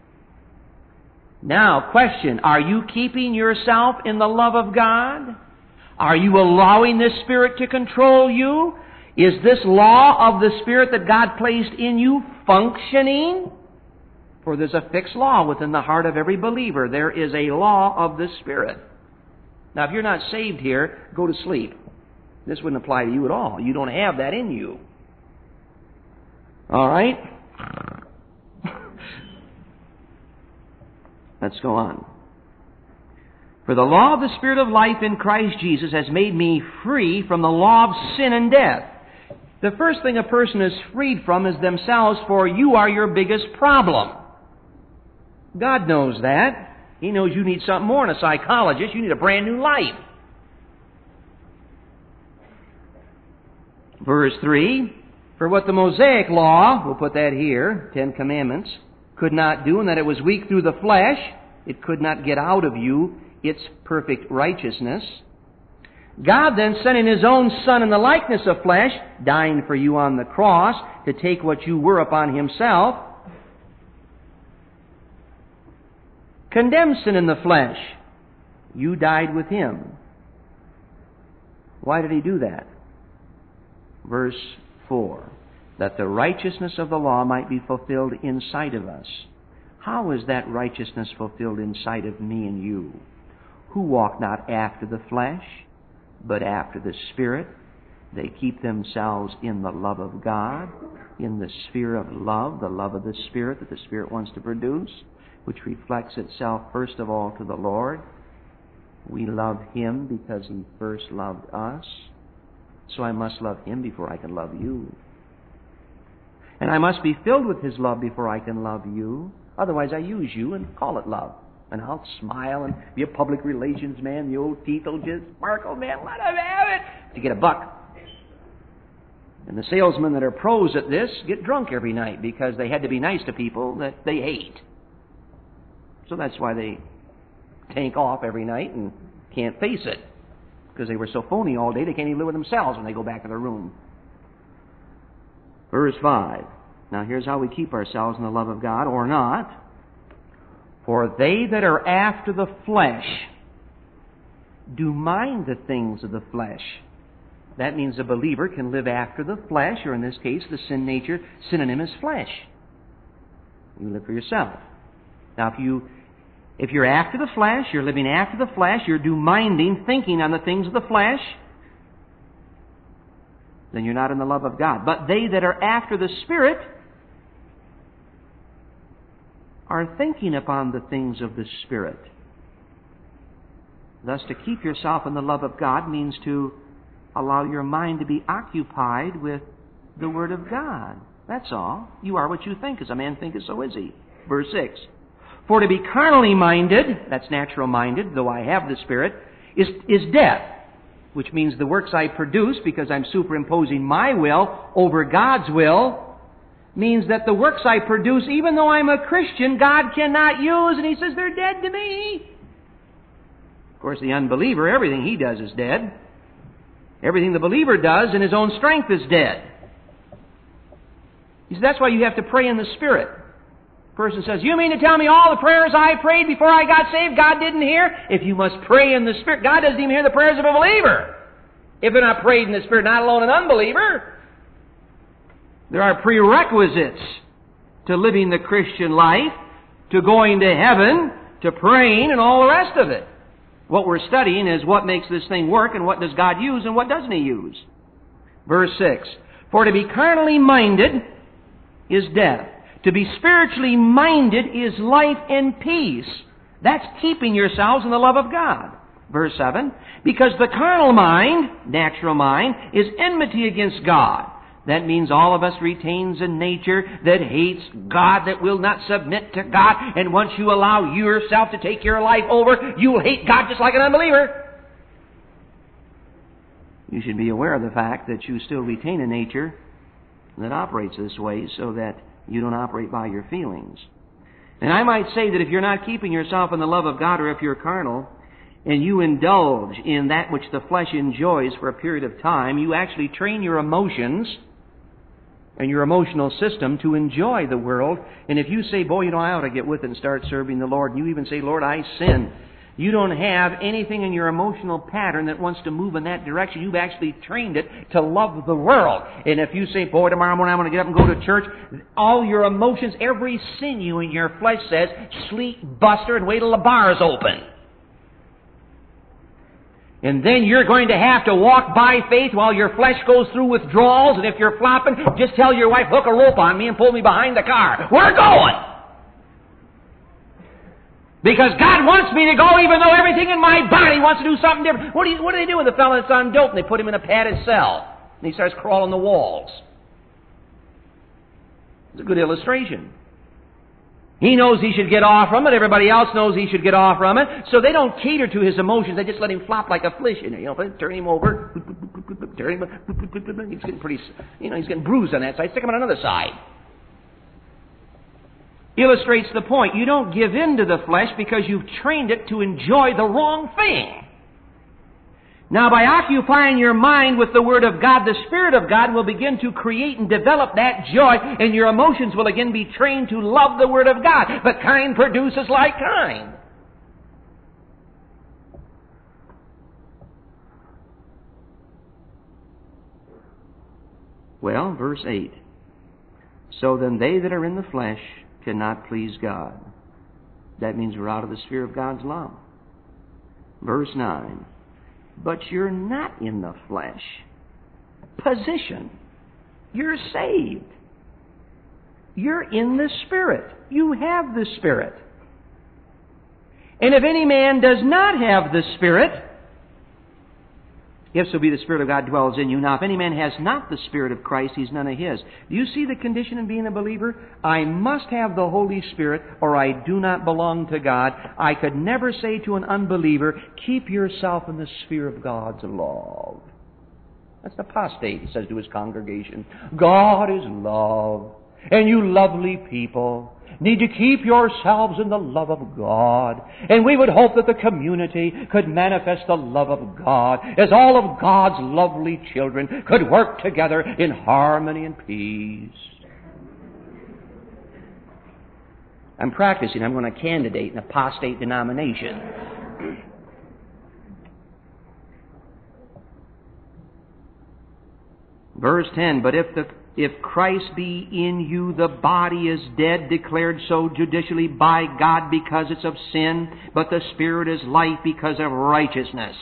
Now, question, are you keeping yourself in the love of God? Are you allowing this Spirit to control you? Is this law of the Spirit that God placed in you functioning? For there's a fixed law within the heart of every believer. There is a law of the Spirit. Now, if you're not saved here, go to sleep. This wouldn't apply to you at all. You don't have that in you. All right? Let's go on. For the law of the Spirit of life in Christ Jesus has made me free from the law of sin and death. The first thing a person is freed from is themselves, for you are your biggest problem. God knows that. He knows you need something more than a psychologist. You need a brand new life. Verse 3, for what the Mosaic law, we'll put that here, 10 Commandments, could not do, and that it was weak through the flesh, it could not get out of you its perfect righteousness. God then sent in His own Son in the likeness of flesh, dying for you on the cross, to take what you were upon Himself, condemned sin in the flesh. You died with Him. Why did He do that? Verse 4. That the righteousness of the law might be fulfilled inside of us. How is that righteousness fulfilled inside of me and you? Who walk not after the flesh, but after the Spirit. They keep themselves in the love of God, in the sphere of love, the love of the Spirit that the Spirit wants to produce, which reflects itself first of all to the Lord. We love Him because He first loved us. So I must love Him before I can love you. And I must be filled with His love before I can love you. Otherwise I use you and call it love. And I'll smile and be a public relations man. The old teeth will just sparkle, man. Let him have it. To get a buck. And the salesmen that are pros at this get drunk every night because they had to be nice to people that they hate. So that's why they tank off every night and can't face it. Because they were so phony all day they can't even live with themselves when they go back to their room. Verse 5. Now here's how we keep ourselves in the love of God, or not. For they that are after the flesh do mind the things of the flesh. That means a believer can live after the flesh, or in this case, the sin nature. Synonym is flesh. You live for yourself. Now if you're after the flesh, you're living after the flesh, you're do-minding, thinking on the things of the flesh, then you're not in the love of God. But they that are after the Spirit are thinking upon the things of the Spirit. Thus, to keep yourself in the love of God means to allow your mind to be occupied with the Word of God. That's all. You are what you think. As a man thinketh, so is he. Verse 6. For to be carnally minded, that's natural minded, though I have the Spirit, is death. Which means the works I produce, because I'm superimposing my will over God's will, means that the works I produce, even though I'm a Christian, God cannot use, and He says they're dead to me. Of course, the unbeliever, everything he does is dead. Everything the believer does in his own strength is dead. You see, that's why you have to pray in the Spirit. A person says, you mean to tell me all the prayers I prayed before I got saved, God didn't hear? If you must pray in the Spirit, God doesn't even hear the prayers of a believer. if they're not prayed in the Spirit, not alone an unbeliever. There are prerequisites to living the Christian life, to going to heaven, to praying, and all the rest of it. What we're studying is what makes this thing work, and what does God use, and what doesn't He use. Verse 6, for to be carnally minded is death. To be spiritually minded is life and peace. That's keeping yourselves in the love of God. Verse 7, because the carnal mind, natural mind, is enmity against God. That means all of us retains a nature that hates God, that will not submit to God. And once you allow yourself to take your life over, you will hate God just like an unbeliever. You should be aware of the fact that you still retain a nature that operates this way, so that you don't operate by your feelings. And I might say that if you're not keeping yourself in the love of God, or if you're carnal, and you indulge in that which the flesh enjoys for a period of time, you actually train your emotions and your emotional system to enjoy the world. And if you say, boy, I ought to get with it and start serving the Lord, and you even say, Lord, I sin, you don't have anything in your emotional pattern that wants to move in that direction. You've actually trained it to love the world. And if you say, boy, tomorrow morning I'm going to get up and go to church, all your emotions, every sinew in your flesh says, sleep, buster, and wait till the bar's open. And then you're going to have to walk by faith while your flesh goes through withdrawals. And if you're flopping, just tell your wife, hook a rope on me and pull me behind the car. We're going! Because God wants me to go, even though everything in my body wants to do something different. What do they do with the fellow that's on dope? And they put him in a padded cell. And he starts crawling the walls. It's a good illustration. He knows he should get off from it. Everybody else knows he should get off from it. So they don't cater to his emotions. They just let him flop like a fish. Turn him over. Turn him. He's getting pretty, he's getting bruised on that side. Stick him on another side. Illustrates the point. You don't give in to the flesh because you've trained it to enjoy the wrong thing. Now, by occupying your mind with the Word of God, the Spirit of God will begin to create and develop that joy, and your emotions will again be trained to love the Word of God. But kind produces like kind. Well, verse 8. So then they that are in the flesh cannot please God. That means we're out of the sphere of God's love. Verse 9. But you're not in the flesh. Position. You're saved. You're in the Spirit. You have the Spirit. And if any man does not have the Spirit, if so be the Spirit of God dwells in you. Now, if any man has not the Spirit of Christ, he's none of his. Do you see the condition in being a believer? I must have the Holy Spirit, or I do not belong to God. I could never say to an unbeliever, keep yourself in the sphere of God's love. That's an apostate, he says to his congregation. God is love, and you lovely people need to keep yourselves in the love of God. And we would hope that the community could manifest the love of God as all of God's lovely children could work together in harmony and peace. I'm practicing. I'm going to candidate an apostate denomination. Verse 10, but if Christ be in you, the body is dead, declared so judicially by God because it's of sin, but the Spirit is life because of righteousness.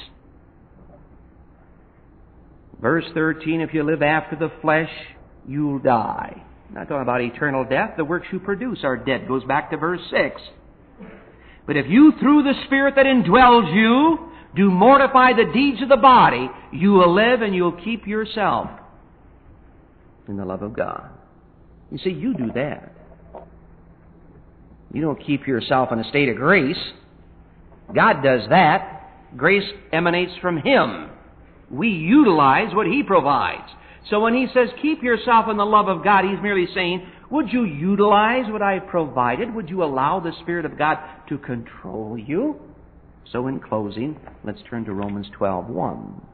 Verse 13, if you live after the flesh, you'll die. I'm not talking about eternal death. The works you produce are dead. Goes back to verse 6. But if you, through the Spirit that indwells you, do mortify the deeds of the body, you will live and you'll keep yourself in the love of God. You see, you do that. You don't keep yourself in a state of grace. God does that. Grace emanates from Him. We utilize what He provides. So when He says, keep yourself in the love of God, He's merely saying, would you utilize what I've provided? Would you allow the Spirit of God to control you? So in closing, let's turn to Romans 12:1.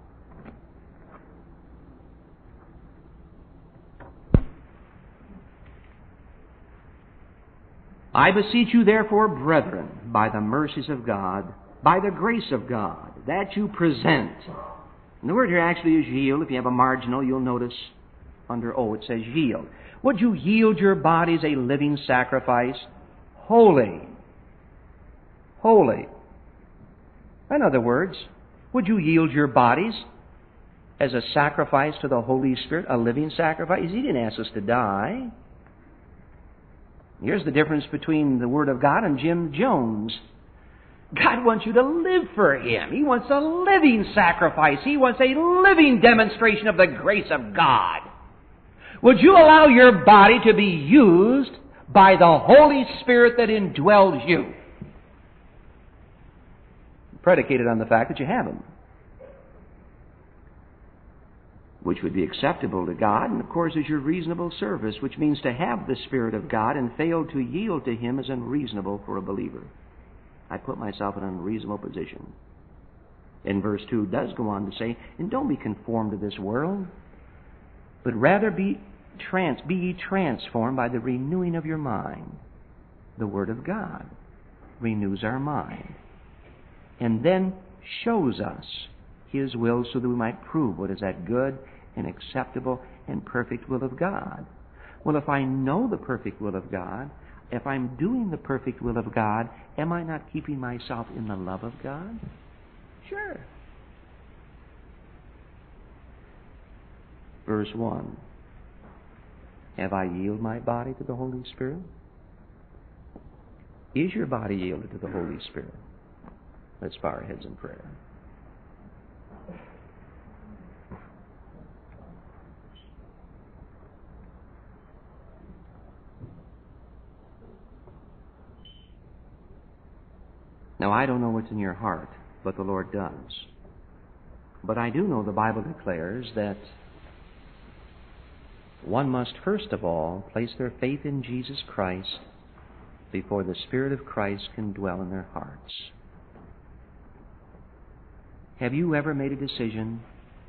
I beseech you, therefore, brethren, by the mercies of God, by the grace of God, that you present And the word here actually is yield. If you have a marginal, you'll notice under O it says yield. Would you yield your bodies a living sacrifice? Holy. Holy. In other words, would you yield your bodies as a sacrifice to the Holy Spirit, a living sacrifice? He didn't ask us to die. Here's the difference between the Word of God and Jim Jones. God wants you to live for Him. He wants a living sacrifice. He wants a living demonstration of the grace of God. Would you allow your body to be used by the Holy Spirit that indwells you? Predicated on the fact that you have Him. Which would be acceptable to God, and of course is your reasonable service, which means to have the Spirit of God and fail to yield to Him is unreasonable for a believer. I put myself in an unreasonable position. And verse 2 does go on to say, and don't be conformed to this world, but rather be ye transformed by the renewing of your mind. The Word of God renews our mind, and then shows us His will so that we might prove what is that good and acceptable and perfect will of God. Well, if I know the perfect will of God, if I'm doing the perfect will of God, am I not keeping myself in the love of God? Sure. Verse 1. Have I yielded my body to the Holy Spirit? Is your body yielded to the Holy Spirit? Let's bow our heads in prayer. Now, I don't know what's in your heart, but the Lord does. But I do know the Bible declares that one must first of all place their faith in Jesus Christ before the Spirit of Christ can dwell in their hearts. Have you ever made a decision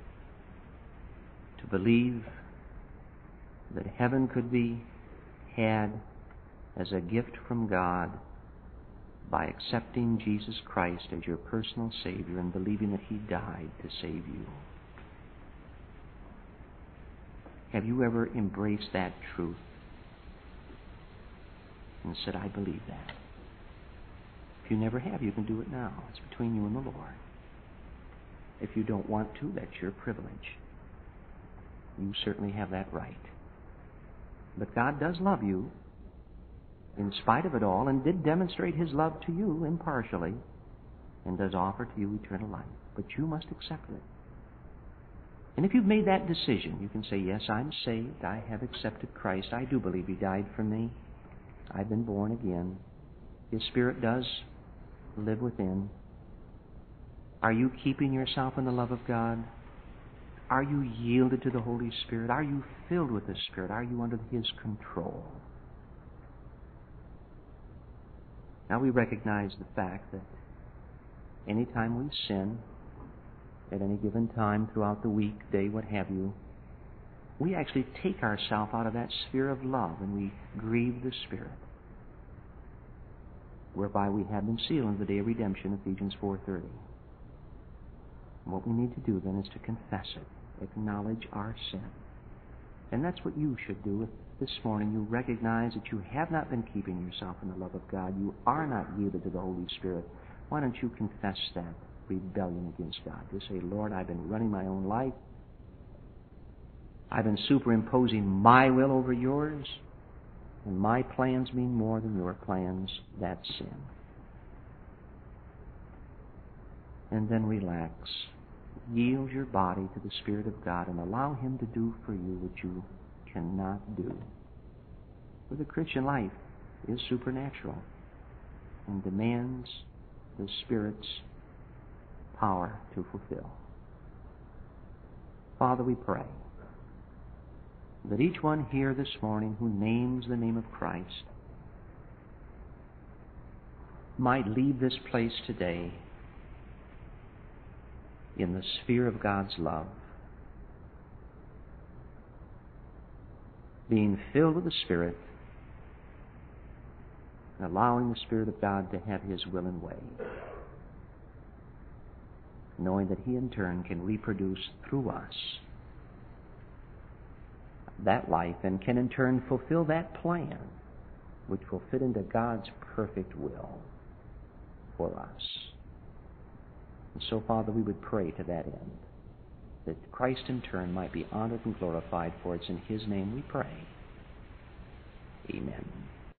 to believe that heaven could be had as a gift from God by accepting Jesus Christ as your personal Savior and believing that He died to save you? Have you ever embraced that truth and said, I believe that? If you never have, you can do it now. It's between you and the Lord. If you don't want to, that's your privilege. You certainly have that right. But God does love you in spite of it all, and did demonstrate His love to you impartially, and does offer to you eternal life. But you must accept it. And if you've made that decision, you can say, yes, I'm saved. I have accepted Christ. I do believe He died for me. I've been born again. His Spirit does live within. Are you keeping yourself in the love of God? Are you yielded to the Holy Spirit? Are you filled with the Spirit? Are you under His control? Now we recognize the fact that any time we sin, at any given time throughout the week, day, what have you, we actually take ourselves out of that sphere of love and we grieve the Spirit, whereby we have been sealed in the day of redemption, Ephesians 4:30. And what we need to do then is to confess it, acknowledge our sin. And that's what you should do if this morning you recognize that you have not been keeping yourself in the love of God. You are not yielded to the Holy Spirit. Why don't you confess that rebellion against God? Just say, Lord, I've been running my own life. I've been superimposing my will over yours, and my plans mean more than your plans. That's sin. And then relax. Yield your body to the Spirit of God and allow Him to do for you what you cannot do. For the Christian life is supernatural and demands the Spirit's power to fulfill. Father, we pray that each one here this morning who names the name of Christ might leave this place today in the sphere of God's love, being filled with the Spirit, and allowing the Spirit of God to have His will and way. knowing that He in turn can reproduce through us that life and can in turn fulfill that plan which will fit into God's perfect will for us. And so, Father, we would pray to that end, that Christ in turn might be honored and glorified, for it's in His name we pray. Amen.